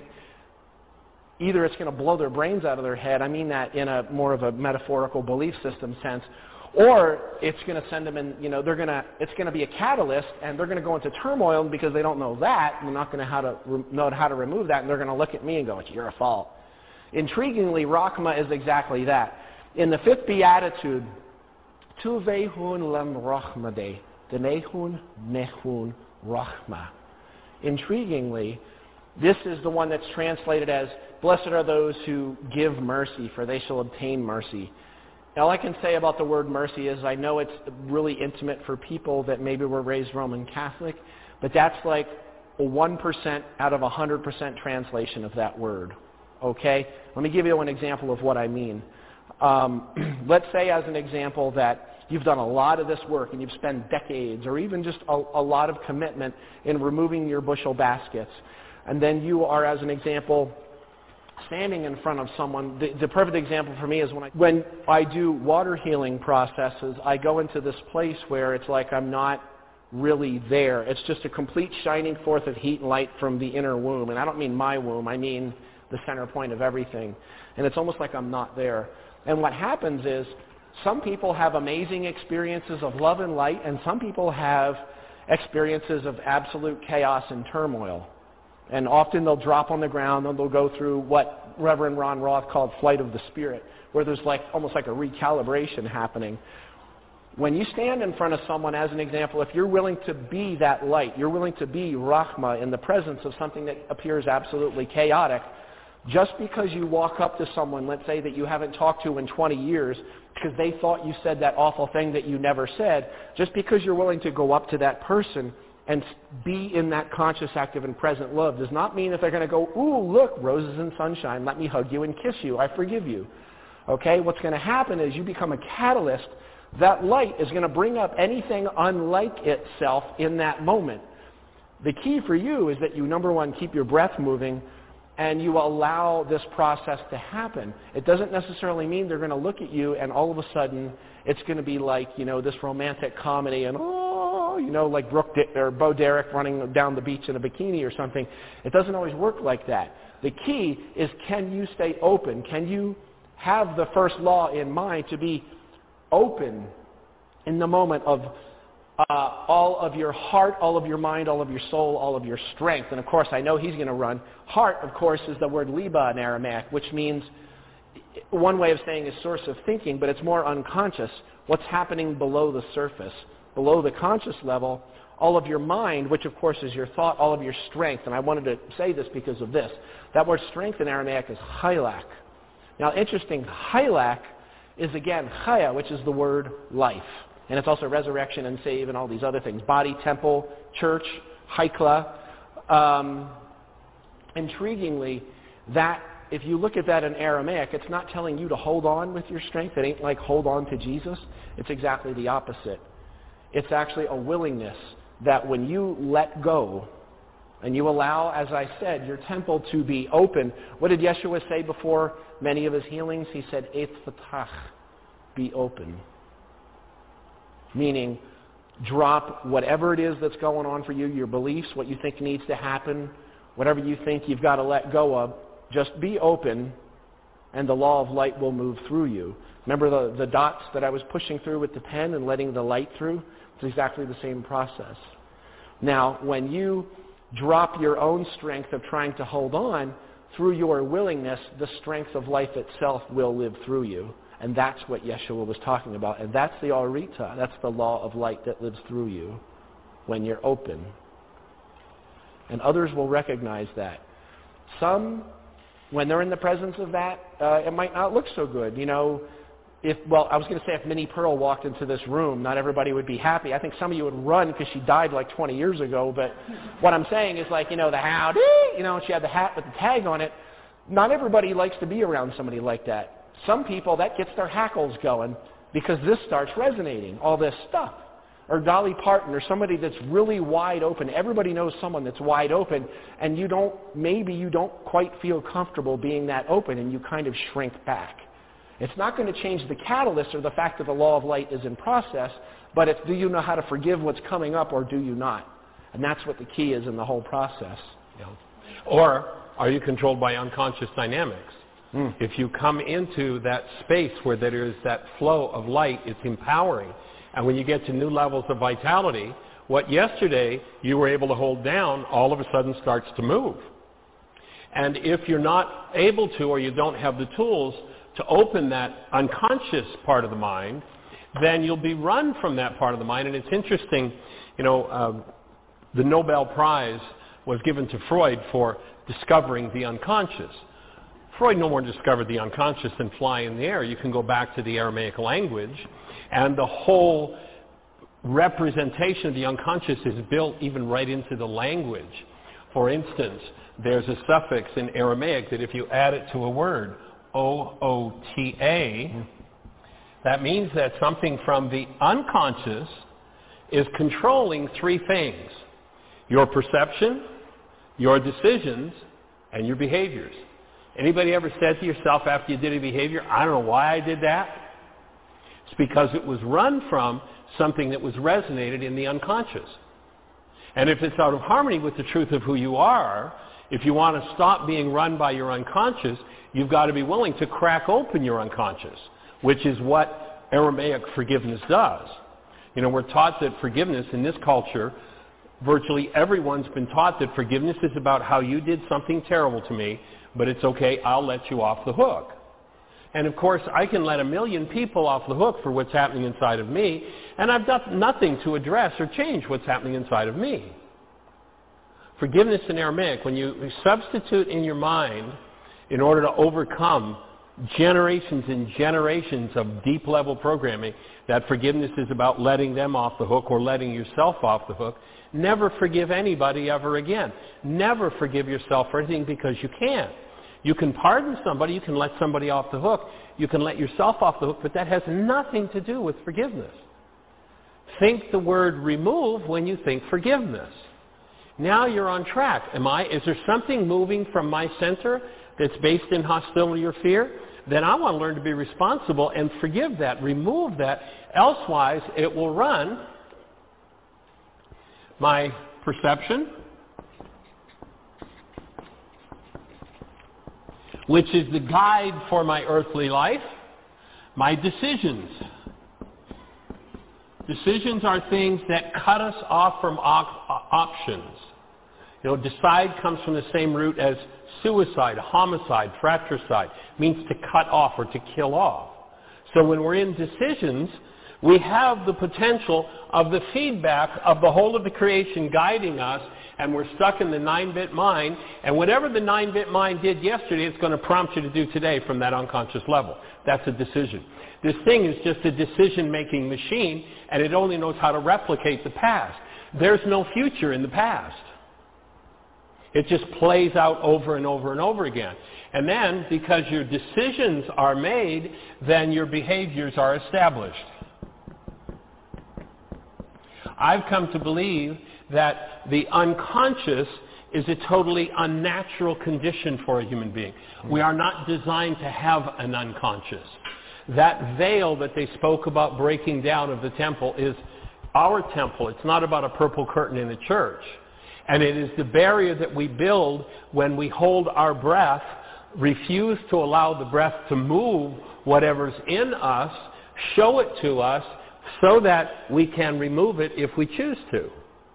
either it's going to blow their brains out of their head, I mean that in a more of a metaphorical belief system sense, or it's going to send them in, you know, they're going to, it's going to be a catalyst, and they're going to go into turmoil because they don't know that, and they're not going to how to re- know how to remove that, and they're going to look at me and go, it's your fault. Intriguingly, Rachma is exactly that. In the fifth beatitude, Tu vehun lem rachmade, denehun nehun rachma. Intriguingly, this is the one that's translated as, blessed are those who give mercy, for they shall obtain mercy. Now, all I can say about the word mercy is I know it's really intimate for people that maybe were raised Roman Catholic, but that's like a one percent out of one hundred percent translation of that word. Okay? Let me give you an example of what I mean. Um, let's say, as an example, that you've done a lot of this work and you've spent decades or even just a, a lot of commitment in removing your bushel baskets. And then you are, as an example, standing in front of someone. The, the perfect example for me is when I, when I do water healing processes, I go into this place where it's like I'm not really there. It's just a complete shining forth of heat and light from the inner womb. And I don't mean my womb, I mean the center point of everything. And it's almost like I'm not there. And what happens is some people have amazing experiences of love and light, and some people have experiences of absolute chaos and turmoil. And often they'll drop on the ground and they'll go through what Reverend Ron Roth called flight of the spirit, where there's like almost like a recalibration happening. When you stand in front of someone, as an example, if you're willing to be that light, you're willing to be Rachma in the presence of something that appears absolutely chaotic, just because you walk up to someone, let's say that you haven't talked to in twenty years, because they thought you said that awful thing that you never said, just because you're willing to go up to that person and be in that conscious, active, and present love does not mean that they're going to go, ooh, look, roses and sunshine, let me hug you and kiss you, I forgive you. Okay? What's going to happen is you become a catalyst. That light is going to bring up anything unlike itself in that moment. The key for you is that you, number one, keep your breath moving, and you allow this process to happen. It doesn't necessarily mean they're going to look at you and all of a sudden it's going to be like, you know, this romantic comedy and, oh, you know, like Brooke De- or Bo Derek running down the beach in a bikini or something. It doesn't always work like that. The key is, can you stay open? Can you have the first law in mind to be open in the moment of Uh, all of your heart, all of your mind, all of your soul, all of your strength. And of course, I know he's going to run. Heart, of course, is the word liba in Aramaic, which means, one way of saying is source of thinking, but it's more unconscious. What's happening below the surface, below the conscious level, all of your mind, which of course is your thought, all of your strength. And I wanted to say this because of this. That word strength in Aramaic is chayilak. Now, interesting, chayilak is again chaya, which is the word life. And it's also resurrection and save and all these other things. Body, temple, church, haikla. Um, intriguingly, that if you look at that in Aramaic, it's not telling you to hold on with your strength. It ain't like hold on to Jesus. It's exactly the opposite. It's actually a willingness that when you let go and you allow, as I said, your temple to be open. What did Yeshua say before many of his healings? He said, Eitfatach, be open. Meaning, drop whatever it is that's going on for you, your beliefs, what you think needs to happen, whatever you think you've got to let go of. Just be open, and the law of light will move through you. Remember the, the dots that I was pushing through with the pen and letting the light through? It's exactly the same process. Now, when you drop your own strength of trying to hold on, through your willingness, the strength of life itself will live through you. And that's what Yeshua was talking about. And that's the Arita. That's the law of light that lives through you when you're open. And others will recognize that. Some, when they're in the presence of that, uh, it might not look so good. You know, if, well, I was going to say if Minnie Pearl walked into this room, not everybody would be happy. I think some of you would run because she died like twenty years ago. But what I'm saying is like, you know, the howdy, you know, she had the hat with the tag on it. Not everybody likes to be around somebody like that. Some people, that gets their hackles going because this starts resonating, all this stuff. Or Dolly Parton or somebody that's really wide open. Everybody knows someone that's wide open, and you don't, maybe you don't quite feel comfortable being that open, and you kind of shrink back. It's not going to change the catalyst or the fact that the law of light is in process, but it's do you know how to forgive what's coming up or do you not? And that's what the key is in the whole process. Yeah. Or are you controlled by unconscious dynamics? Mm. If you come into that space where there is that flow of light, it's empowering. And when you get to new levels of vitality, what yesterday you were able to hold down all of a sudden starts to move. And if you're not able to or you don't have the tools to open that unconscious part of the mind, then you'll be run from that part of the mind. And it's interesting, you know, uh, the Nobel Prize was given to Freud for discovering the unconscious. Freud no more discovered the unconscious than fly in the air. You can go back to the Aramaic language, and the whole representation of the unconscious is built even right into the language. For instance, there's a suffix in Aramaic that if you add it to a word, O O T A, that means that something from the unconscious is controlling three things: your perception, your decisions, and your behaviors. Anybody ever said to yourself after you did a behavior, I don't know why I did that? It's because it was run from something that was resonated in the unconscious. And if it's out of harmony with the truth of who you are, if you want to stop being run by your unconscious, you've got to be willing to crack open your unconscious, which is what Aramaic forgiveness does. You know, we're taught that forgiveness in this culture, virtually everyone's been taught that forgiveness is about how you did something terrible to me, but it's okay, I'll let you off the hook. And of course, I can let a million people off the hook for what's happening inside of me, and I've done nothing to address or change what's happening inside of me. Forgiveness in Aramaic, when you substitute in your mind in order to overcome generations and generations of deep-level programming, that forgiveness is about letting them off the hook or letting yourself off the hook. Never forgive anybody ever again. Never forgive yourself for anything because you can't. You can pardon somebody, you can let somebody off the hook, you can let yourself off the hook, but that has nothing to do with forgiveness. Think the word remove when you think forgiveness. Now you're on track. Am I? Is there something moving from my center that's based in hostility or fear? Then I want to learn to be responsible and forgive that, remove that. Elsewise, it will run my perception, which is the guide for my earthly life, my decisions. Decisions are things that cut us off from op- options. You know, decide comes from the same root as suicide, homicide, fratricide. It means to cut off or to kill off. So when we're in decisions, we have the potential of the feedback of the whole of the creation guiding us, and we're stuck in the nine-bit mind, and whatever the nine-bit mind did yesterday, it's going to prompt you to do today from that unconscious level. That's a decision. This thing is just a decision-making machine, and it only knows how to replicate the past. There's no future in the past. It just plays out over and over and over again. And then, because your decisions are made, then your behaviors are established. I've come to believe that the unconscious is a totally unnatural condition for a human being. We are not designed to have an unconscious. That veil that they spoke about breaking down of the temple is our temple. It's not about a purple curtain in a church. And it is the barrier that we build when we hold our breath, refuse to allow the breath to move whatever's in us, show it to us, so that we can remove it if we choose to.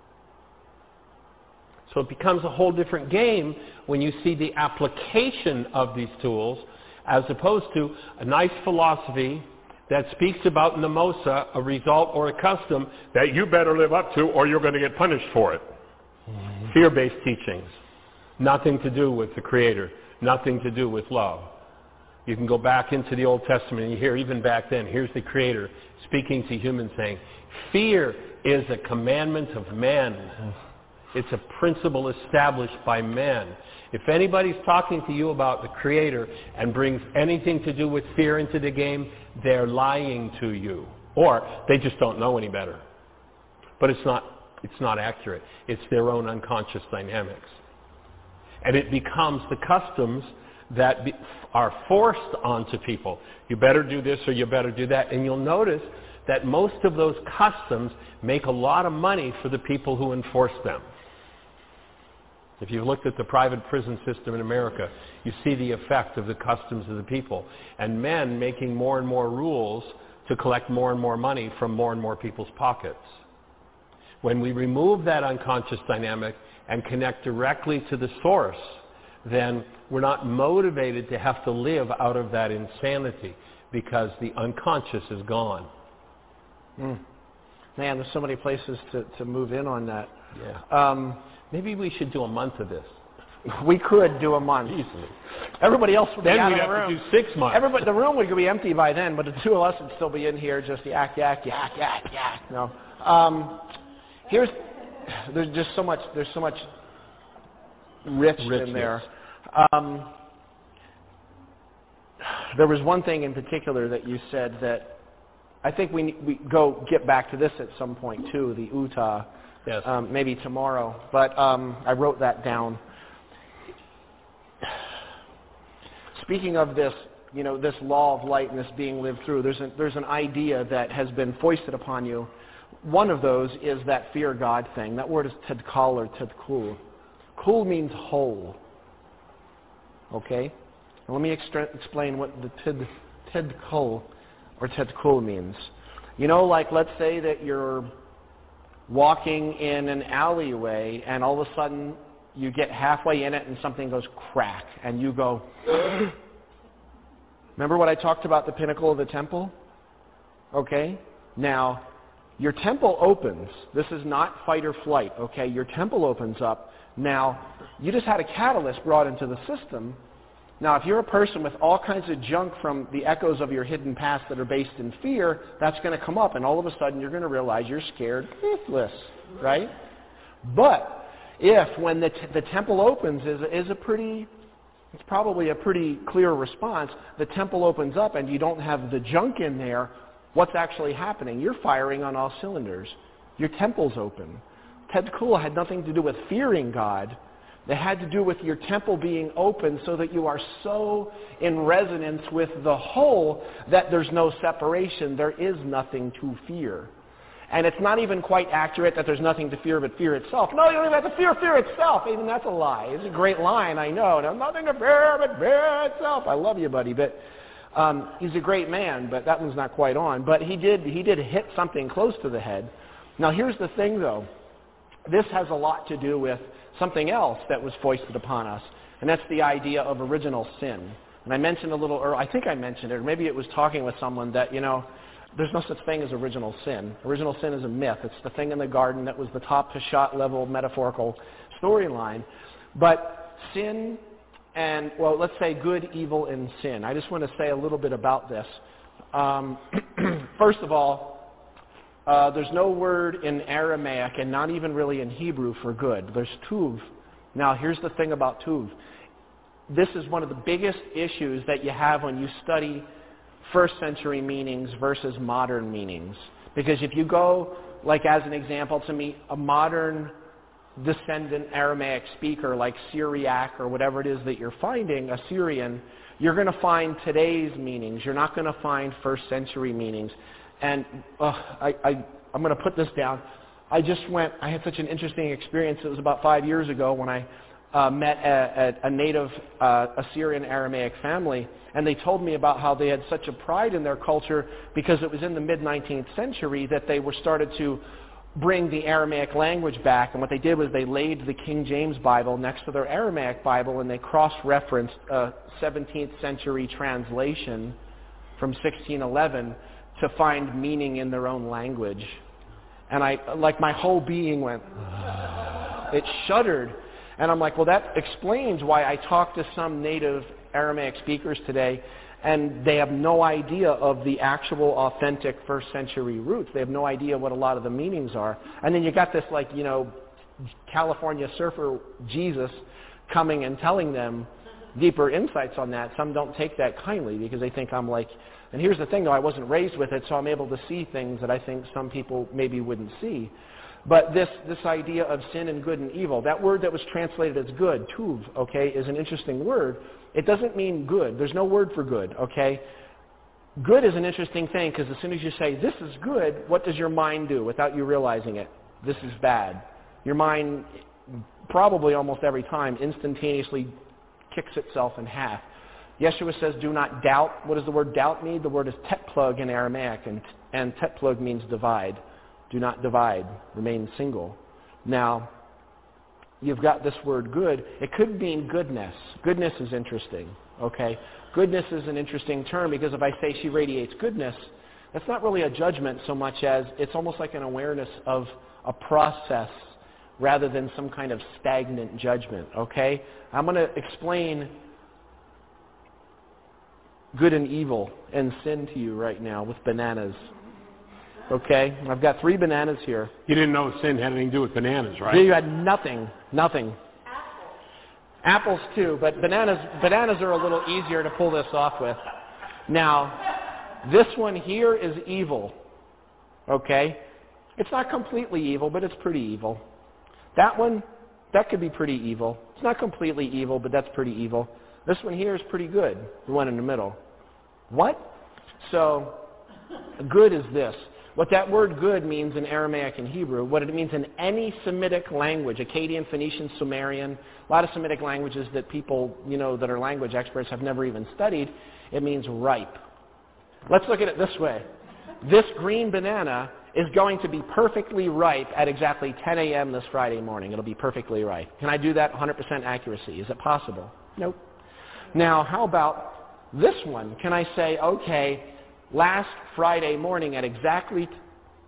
So it becomes a whole different game when you see the application of these tools as opposed to a nice philosophy that speaks about mnemosa, a result or a custom that you better live up to or you're going to get punished for it. Mm-hmm. Fear-based teachings. Nothing to do with the Creator. Nothing to do with love. You can go back into the Old Testament and you hear even back then, here's the Creator speaking to humans saying, fear is a commandment of men. It's a principle established by men. If anybody's talking to you about the Creator and brings anything to do with fear into the game, they're lying to you. Or they just don't know any better. But it's not, it's not accurate. It's their own unconscious dynamics. And it becomes the customs that be, are forced onto people. You better do this or you better do that. And you'll notice that most of those customs make a lot of money for the people who enforce them. If you've looked at the private prison system in America, you see the effect of the customs of the people. And men making more and more rules to collect more and more money from more and more people's pockets. When we remove that unconscious dynamic and connect directly to the source, then we're not motivated to have to live out of that insanity because the unconscious is gone. Mm. Man, there's so many places to, to move in on that. Yeah. Um, Maybe we should do a month of this. We could do a month. Easily. Everybody else would be then out we'd of the have room. to do six months. Everybody, the room would be empty by then, but the two of us would still be in here just yak, yak, yak, yak, yak. No. Um, here's, there's just so much, there's so much rich in there. Um, there was one thing in particular that you said that I think we we go get back to this at some point too, the Utah. Yes. Um, maybe tomorrow, but um, I wrote that down. Speaking of this, you know, this law of light and this being lived through, there's, a, there's an idea that has been foisted upon you. One of those is that fear God thing. That word is tedkal or tedkul. Kul means whole. Okay? Now let me extra- explain what the ted, tedkal or tedkul means. You know, like let's say that you're walking in an alleyway and all of a sudden you get halfway in it and something goes crack and you go, remember what I talked about the pinnacle of the temple? Okay? Now, your temple opens. This is not fight or flight, okay? Your temple opens up. Now, you just had a catalyst brought into the system. Now, if you're a person with all kinds of junk from the echoes of your hidden past that are based in fear, that's going to come up, and all of a sudden you're going to realize you're scared shitless, right? But if, when the, t- the temple opens, is, is a pretty, it's probably a pretty clear response, the temple opens up and you don't have the junk in there, what's actually happening? You're firing on all cylinders. Your temple's open. Tedkul had nothing to do with fearing God. They had to do with your temple being open so that you are so in resonance with the whole that there's no separation. There is nothing to fear. And it's not even quite accurate that there's nothing to fear but fear itself. No, you don't even have to fear fear itself. Even that's a lie. It's a great line, I know. There's nothing to fear but fear itself. I love you, buddy. But um, he's a great man, but that one's not quite on. But he did, he did hit something close to the head. Now here's the thing, though. This has a lot to do with something else that was foisted upon us, and that's the idea of original sin. And I mentioned a little earlier, I think I mentioned it, or maybe it was talking with someone that, you know, there's no such thing as original sin. Original sin is a myth. It's the thing in the garden that was the top to shot level metaphorical storyline. But sin and, well, let's say good, evil, and sin. I just want to say a little bit about this. Um, first of all, Uh, there's no word in Aramaic and not even really in Hebrew for good. There's tuv. Now, here's the thing about tuv. This is one of the biggest issues that you have when you study first century meanings versus modern meanings. Because if you go, like as an example, to meet a modern descendant Aramaic speaker like Syriac or whatever it is that you're finding, Assyrian, you're going to find today's meanings. You're not going to find first century meanings. And uh, I, I, I'm going to put this down. I just went, I had such an interesting experience. It was about five years ago when I uh, met a, a, a native uh, Assyrian Aramaic family, and they told me about how they had such a pride in their culture because it was in the mid nineteenth century that they were started to bring the Aramaic language back. And what they did was they laid the King James Bible next to their Aramaic Bible, and they cross-referenced a seventeenth century translation from sixteen eleven to find meaning in their own language. And I, like my whole being went, it shuddered. And I'm like, well, that explains why I talk to some native Aramaic speakers today, and they have no idea of the actual authentic first century roots. They have no idea what a lot of the meanings are. And then you got this, like, you know, California surfer Jesus coming and telling them deeper insights on that. Some don't take that kindly because they think I'm like, and here's the thing though, I wasn't raised with it, so I'm able to see things that I think some people maybe wouldn't see. But this, this idea of sin and good and evil, that word that was translated as good, tuv, okay, is an interesting word. It doesn't mean good. There's no word for good, okay? Good is an interesting thing because as soon as you say, this is good, what does your mind do without you realizing it? This is bad. Your mind, probably almost every time, instantaneously kicks itself in half. Yeshua says, do not doubt. What does the word doubt mean? The word is tetplug in Aramaic, and, and tetplug means divide. Do not divide. Remain single. Now, you've got this word good. It could mean goodness. Goodness is interesting, okay? Goodness is an interesting term because if I say she radiates goodness, that's not really a judgment so much as it's almost like an awareness of a process rather than some kind of stagnant judgment, okay? I'm going to explain good and evil and sin to you right now with bananas. Okay? I've got three bananas here. You didn't know sin had anything to do with bananas, right? Yeah, you had nothing. Nothing. Apples. Apples too, but bananas bananas are a little easier to pull this off with. Now, this one here is evil. Okay? It's not completely evil, but it's pretty evil. That one, that could be pretty evil. It's not completely evil, but that's pretty evil. This one here is pretty good, the one in the middle. What? So, good is this. What that word good means in Aramaic and Hebrew, what it means in any Semitic language, Akkadian, Phoenician, Sumerian, a lot of Semitic languages that people, you know, that are language experts have never even studied, it means ripe. Let's look at it this way. This green banana is going to be perfectly ripe at exactly ten a.m. this Friday morning. It'll be perfectly ripe. Can I do that one hundred percent accuracy? Is it possible? Nope. Now, how about this one? Can I say, okay, last Friday morning at exactly... T-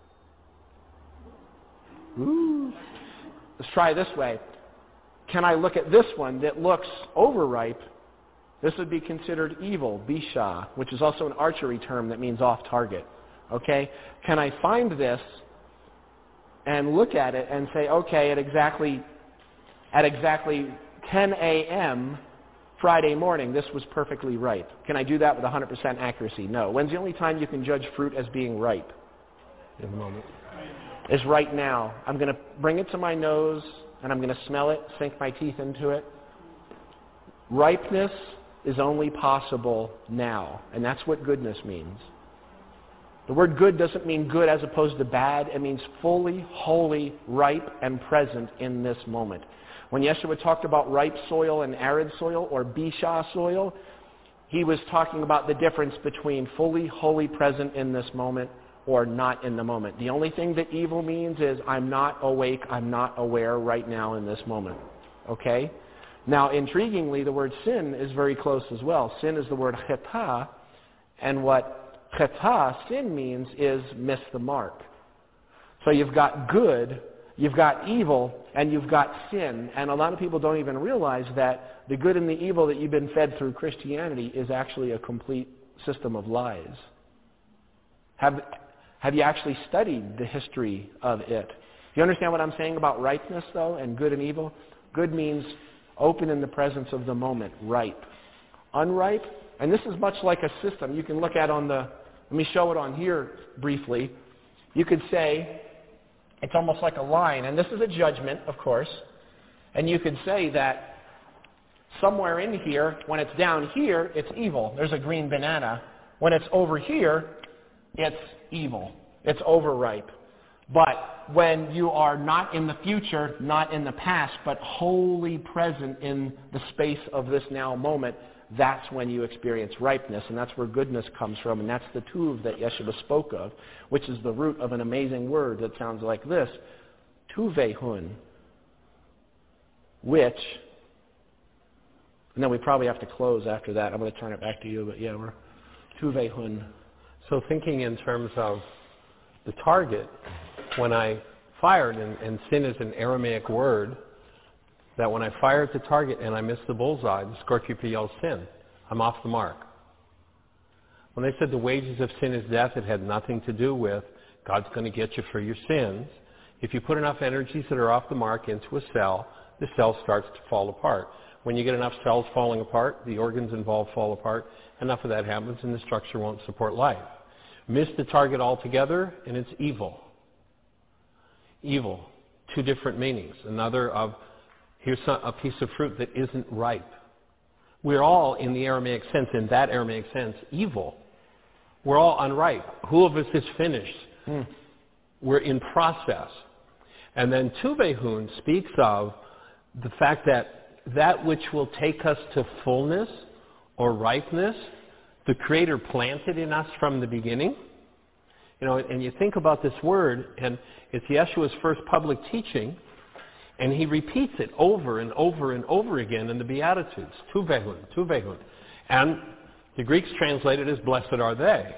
Ooh. Let's try this way. Can I look at this one that looks overripe? This would be considered evil, bisha, which is also an archery term that means off target. Okay? Can I find this and look at it and say, okay, at exactly at exactly ten a.m. Friday morning, this was perfectly ripe. Can I do that with one hundred percent accuracy? No. When's the only time you can judge fruit as being ripe? In the moment. Is right now. I'm going to bring it to my nose, and I'm going to smell it, sink my teeth into it. Ripeness is only possible now, and that's what goodness means. The word good doesn't mean good as opposed to bad. It means fully, wholly, ripe, and present in this moment. When Yeshua talked about ripe soil and arid soil, or bisha soil, he was talking about the difference between fully, wholly present in this moment or not in the moment. The only thing that evil means is I'm not awake, I'm not aware right now in this moment. Okay? Now, intriguingly, the word sin is very close as well. Sin is the word chetah, and what chetah, sin means, is miss the mark. So you've got good, you've got evil, and you've got sin. And a lot of people don't even realize that the good and the evil that you've been fed through Christianity is actually a complete system of lies. Have, have you actually studied the history of it? Do you understand what I'm saying about ripeness, though, and good and evil? Good means open in the presence of the moment, ripe. Unripe, and this is much like a system. You can look at on the, let me show it on here briefly. You could say, It's almost like a line. And this is a judgment, of course. And you could say that somewhere in here, when it's down here, it's evil. There's a green banana. When it's over here, it's evil. It's overripe. But when you are not in the future, not in the past, but wholly present in the space of this now moment, that's when you experience ripeness, and that's where goodness comes from, and that's the tuv that Yeshua spoke of, which is the root of an amazing word that sounds like this, tuvehun, which, and then we probably have to close after that. I'm going to turn it back to you, but yeah, we're tuvehun. So thinking in terms of the target, when I fired, and, and sin is an Aramaic word, that when I fire at the target and I miss the bullseye, the scorekeeper yells sin. I'm off the mark. When they said the wages of sin is death, it had nothing to do with God's going to get you for your sins. If you put enough energies that are off the mark into a cell, the cell starts to fall apart. When you get enough cells falling apart, the organs involved fall apart, enough of that happens and the structure won't support life. Miss the target altogether and it's evil. Evil. Two different meanings. Another of, here's a piece of fruit that isn't ripe. We're all, in the Aramaic sense, in that Aramaic sense, evil. We're all unripe. Who of us is finished? Mm. We're in process. And then Tuvehun speaks of the fact that that which will take us to fullness or ripeness, the Creator planted in us from the beginning. You know, and you think about this word, and it's Yeshua's first public teaching, and he repeats it over and over and over again in the Beatitudes. Tuvehun, Tuvehun. And the Greeks translate it as blessed are they.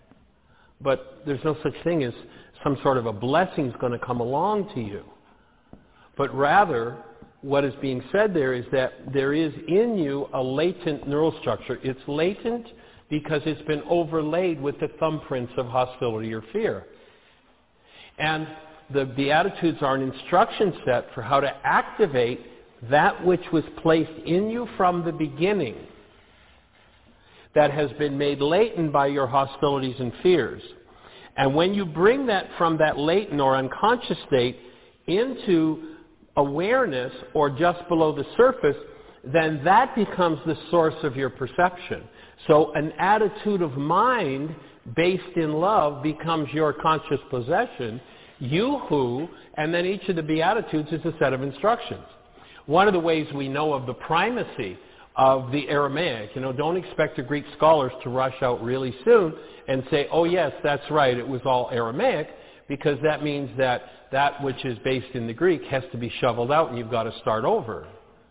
But there's no such thing as some sort of a blessing is going to come along to you. But rather, what is being said there is that there is in you a latent neural structure. It's latent because it's been overlaid with the thumbprints of hostility or fear. And the Beatitudes are an instruction set for how to activate that which was placed in you from the beginning that has been made latent by your hostilities and fears. And when you bring that from that latent or unconscious state into awareness or just below the surface, then that becomes the source of your perception. So an attitude of mind based in love becomes your conscious possession. You who, and then each of the Beatitudes is a set of instructions. One of the ways we know of the primacy of the Aramaic, you know, don't expect the Greek scholars to rush out really soon and say, oh yes, that's right, it was all Aramaic, because that means that that which is based in the Greek has to be shoveled out and you've got to start over.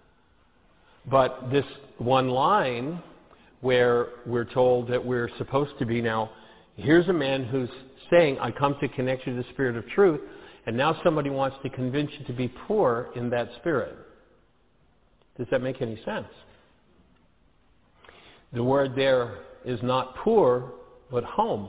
But this one line where we're told that we're supposed to be now, here's a man who's saying, I come to connect you to the Spirit of truth, and now somebody wants to convince you to be poor in that spirit. Does that make any sense? The word there is not poor, but home.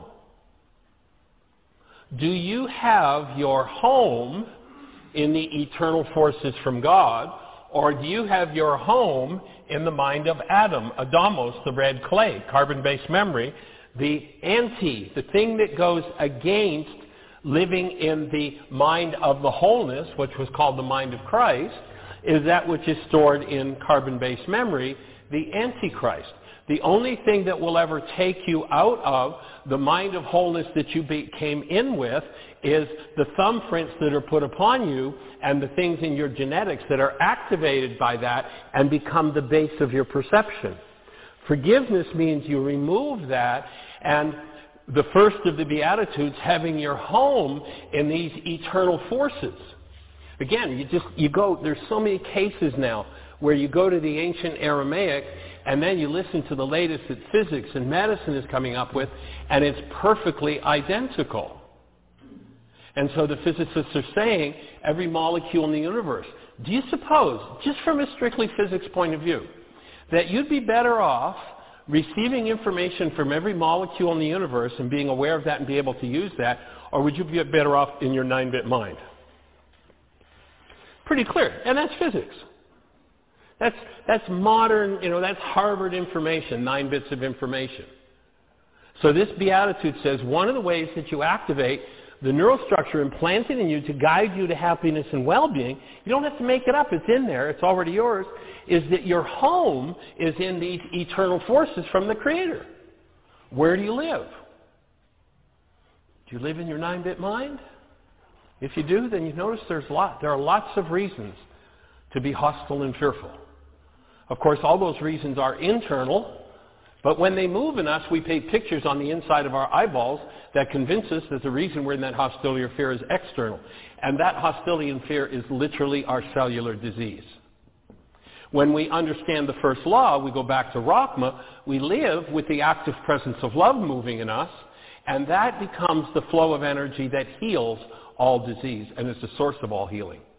Do you have your home in the eternal forces from God, or do you have your home in the mind of Adam, Adamos, the red clay, carbon-based memory, the anti, the thing that goes against living in the mind of the wholeness, which was called the mind of Christ, is that which is stored in carbon-based memory, the Antichrist. The only thing that will ever take you out of the mind of wholeness that you be, came in with is the thumbprints that are put upon you and the things in your genetics that are activated by that and become the base of your perception. Forgiveness means you remove that, and the first of the Beatitudes, having your home in these eternal forces. Again, you just, you go, there's so many cases now where you go to the ancient Aramaic and then you listen to the latest that physics and medicine is coming up with, and it's perfectly identical. And so the physicists are saying every molecule in the universe. Do you suppose, just from a strictly physics point of view, that you'd be better off receiving information from every molecule in the universe and being aware of that and be able to use that, or would you be better off in your nine-bit mind? Pretty clear. And that's physics. That's, that's modern, you know, that's Harvard information, nine bits of information. So this Beatitude says one of the ways that you activate the neurostructure implanted in you to guide you to happiness and well-being, you don't have to make it up, it's in there, it's already yours, is that your home is in these eternal forces from the Creator. Where do you live? Do you live in your nine-bit mind? If you do, then you notice there's a lot. There are lots of reasons to be hostile and fearful. Of course, all those reasons are internal, but when they move in us, we paint pictures on the inside of our eyeballs that convince us that the reason we're in that hostility or fear is external. And that hostility and fear is literally our cellular disease. When we understand the first law, we go back to Rachma, we live with the active presence of love moving in us, and that becomes the flow of energy that heals all disease and is the source of all healing.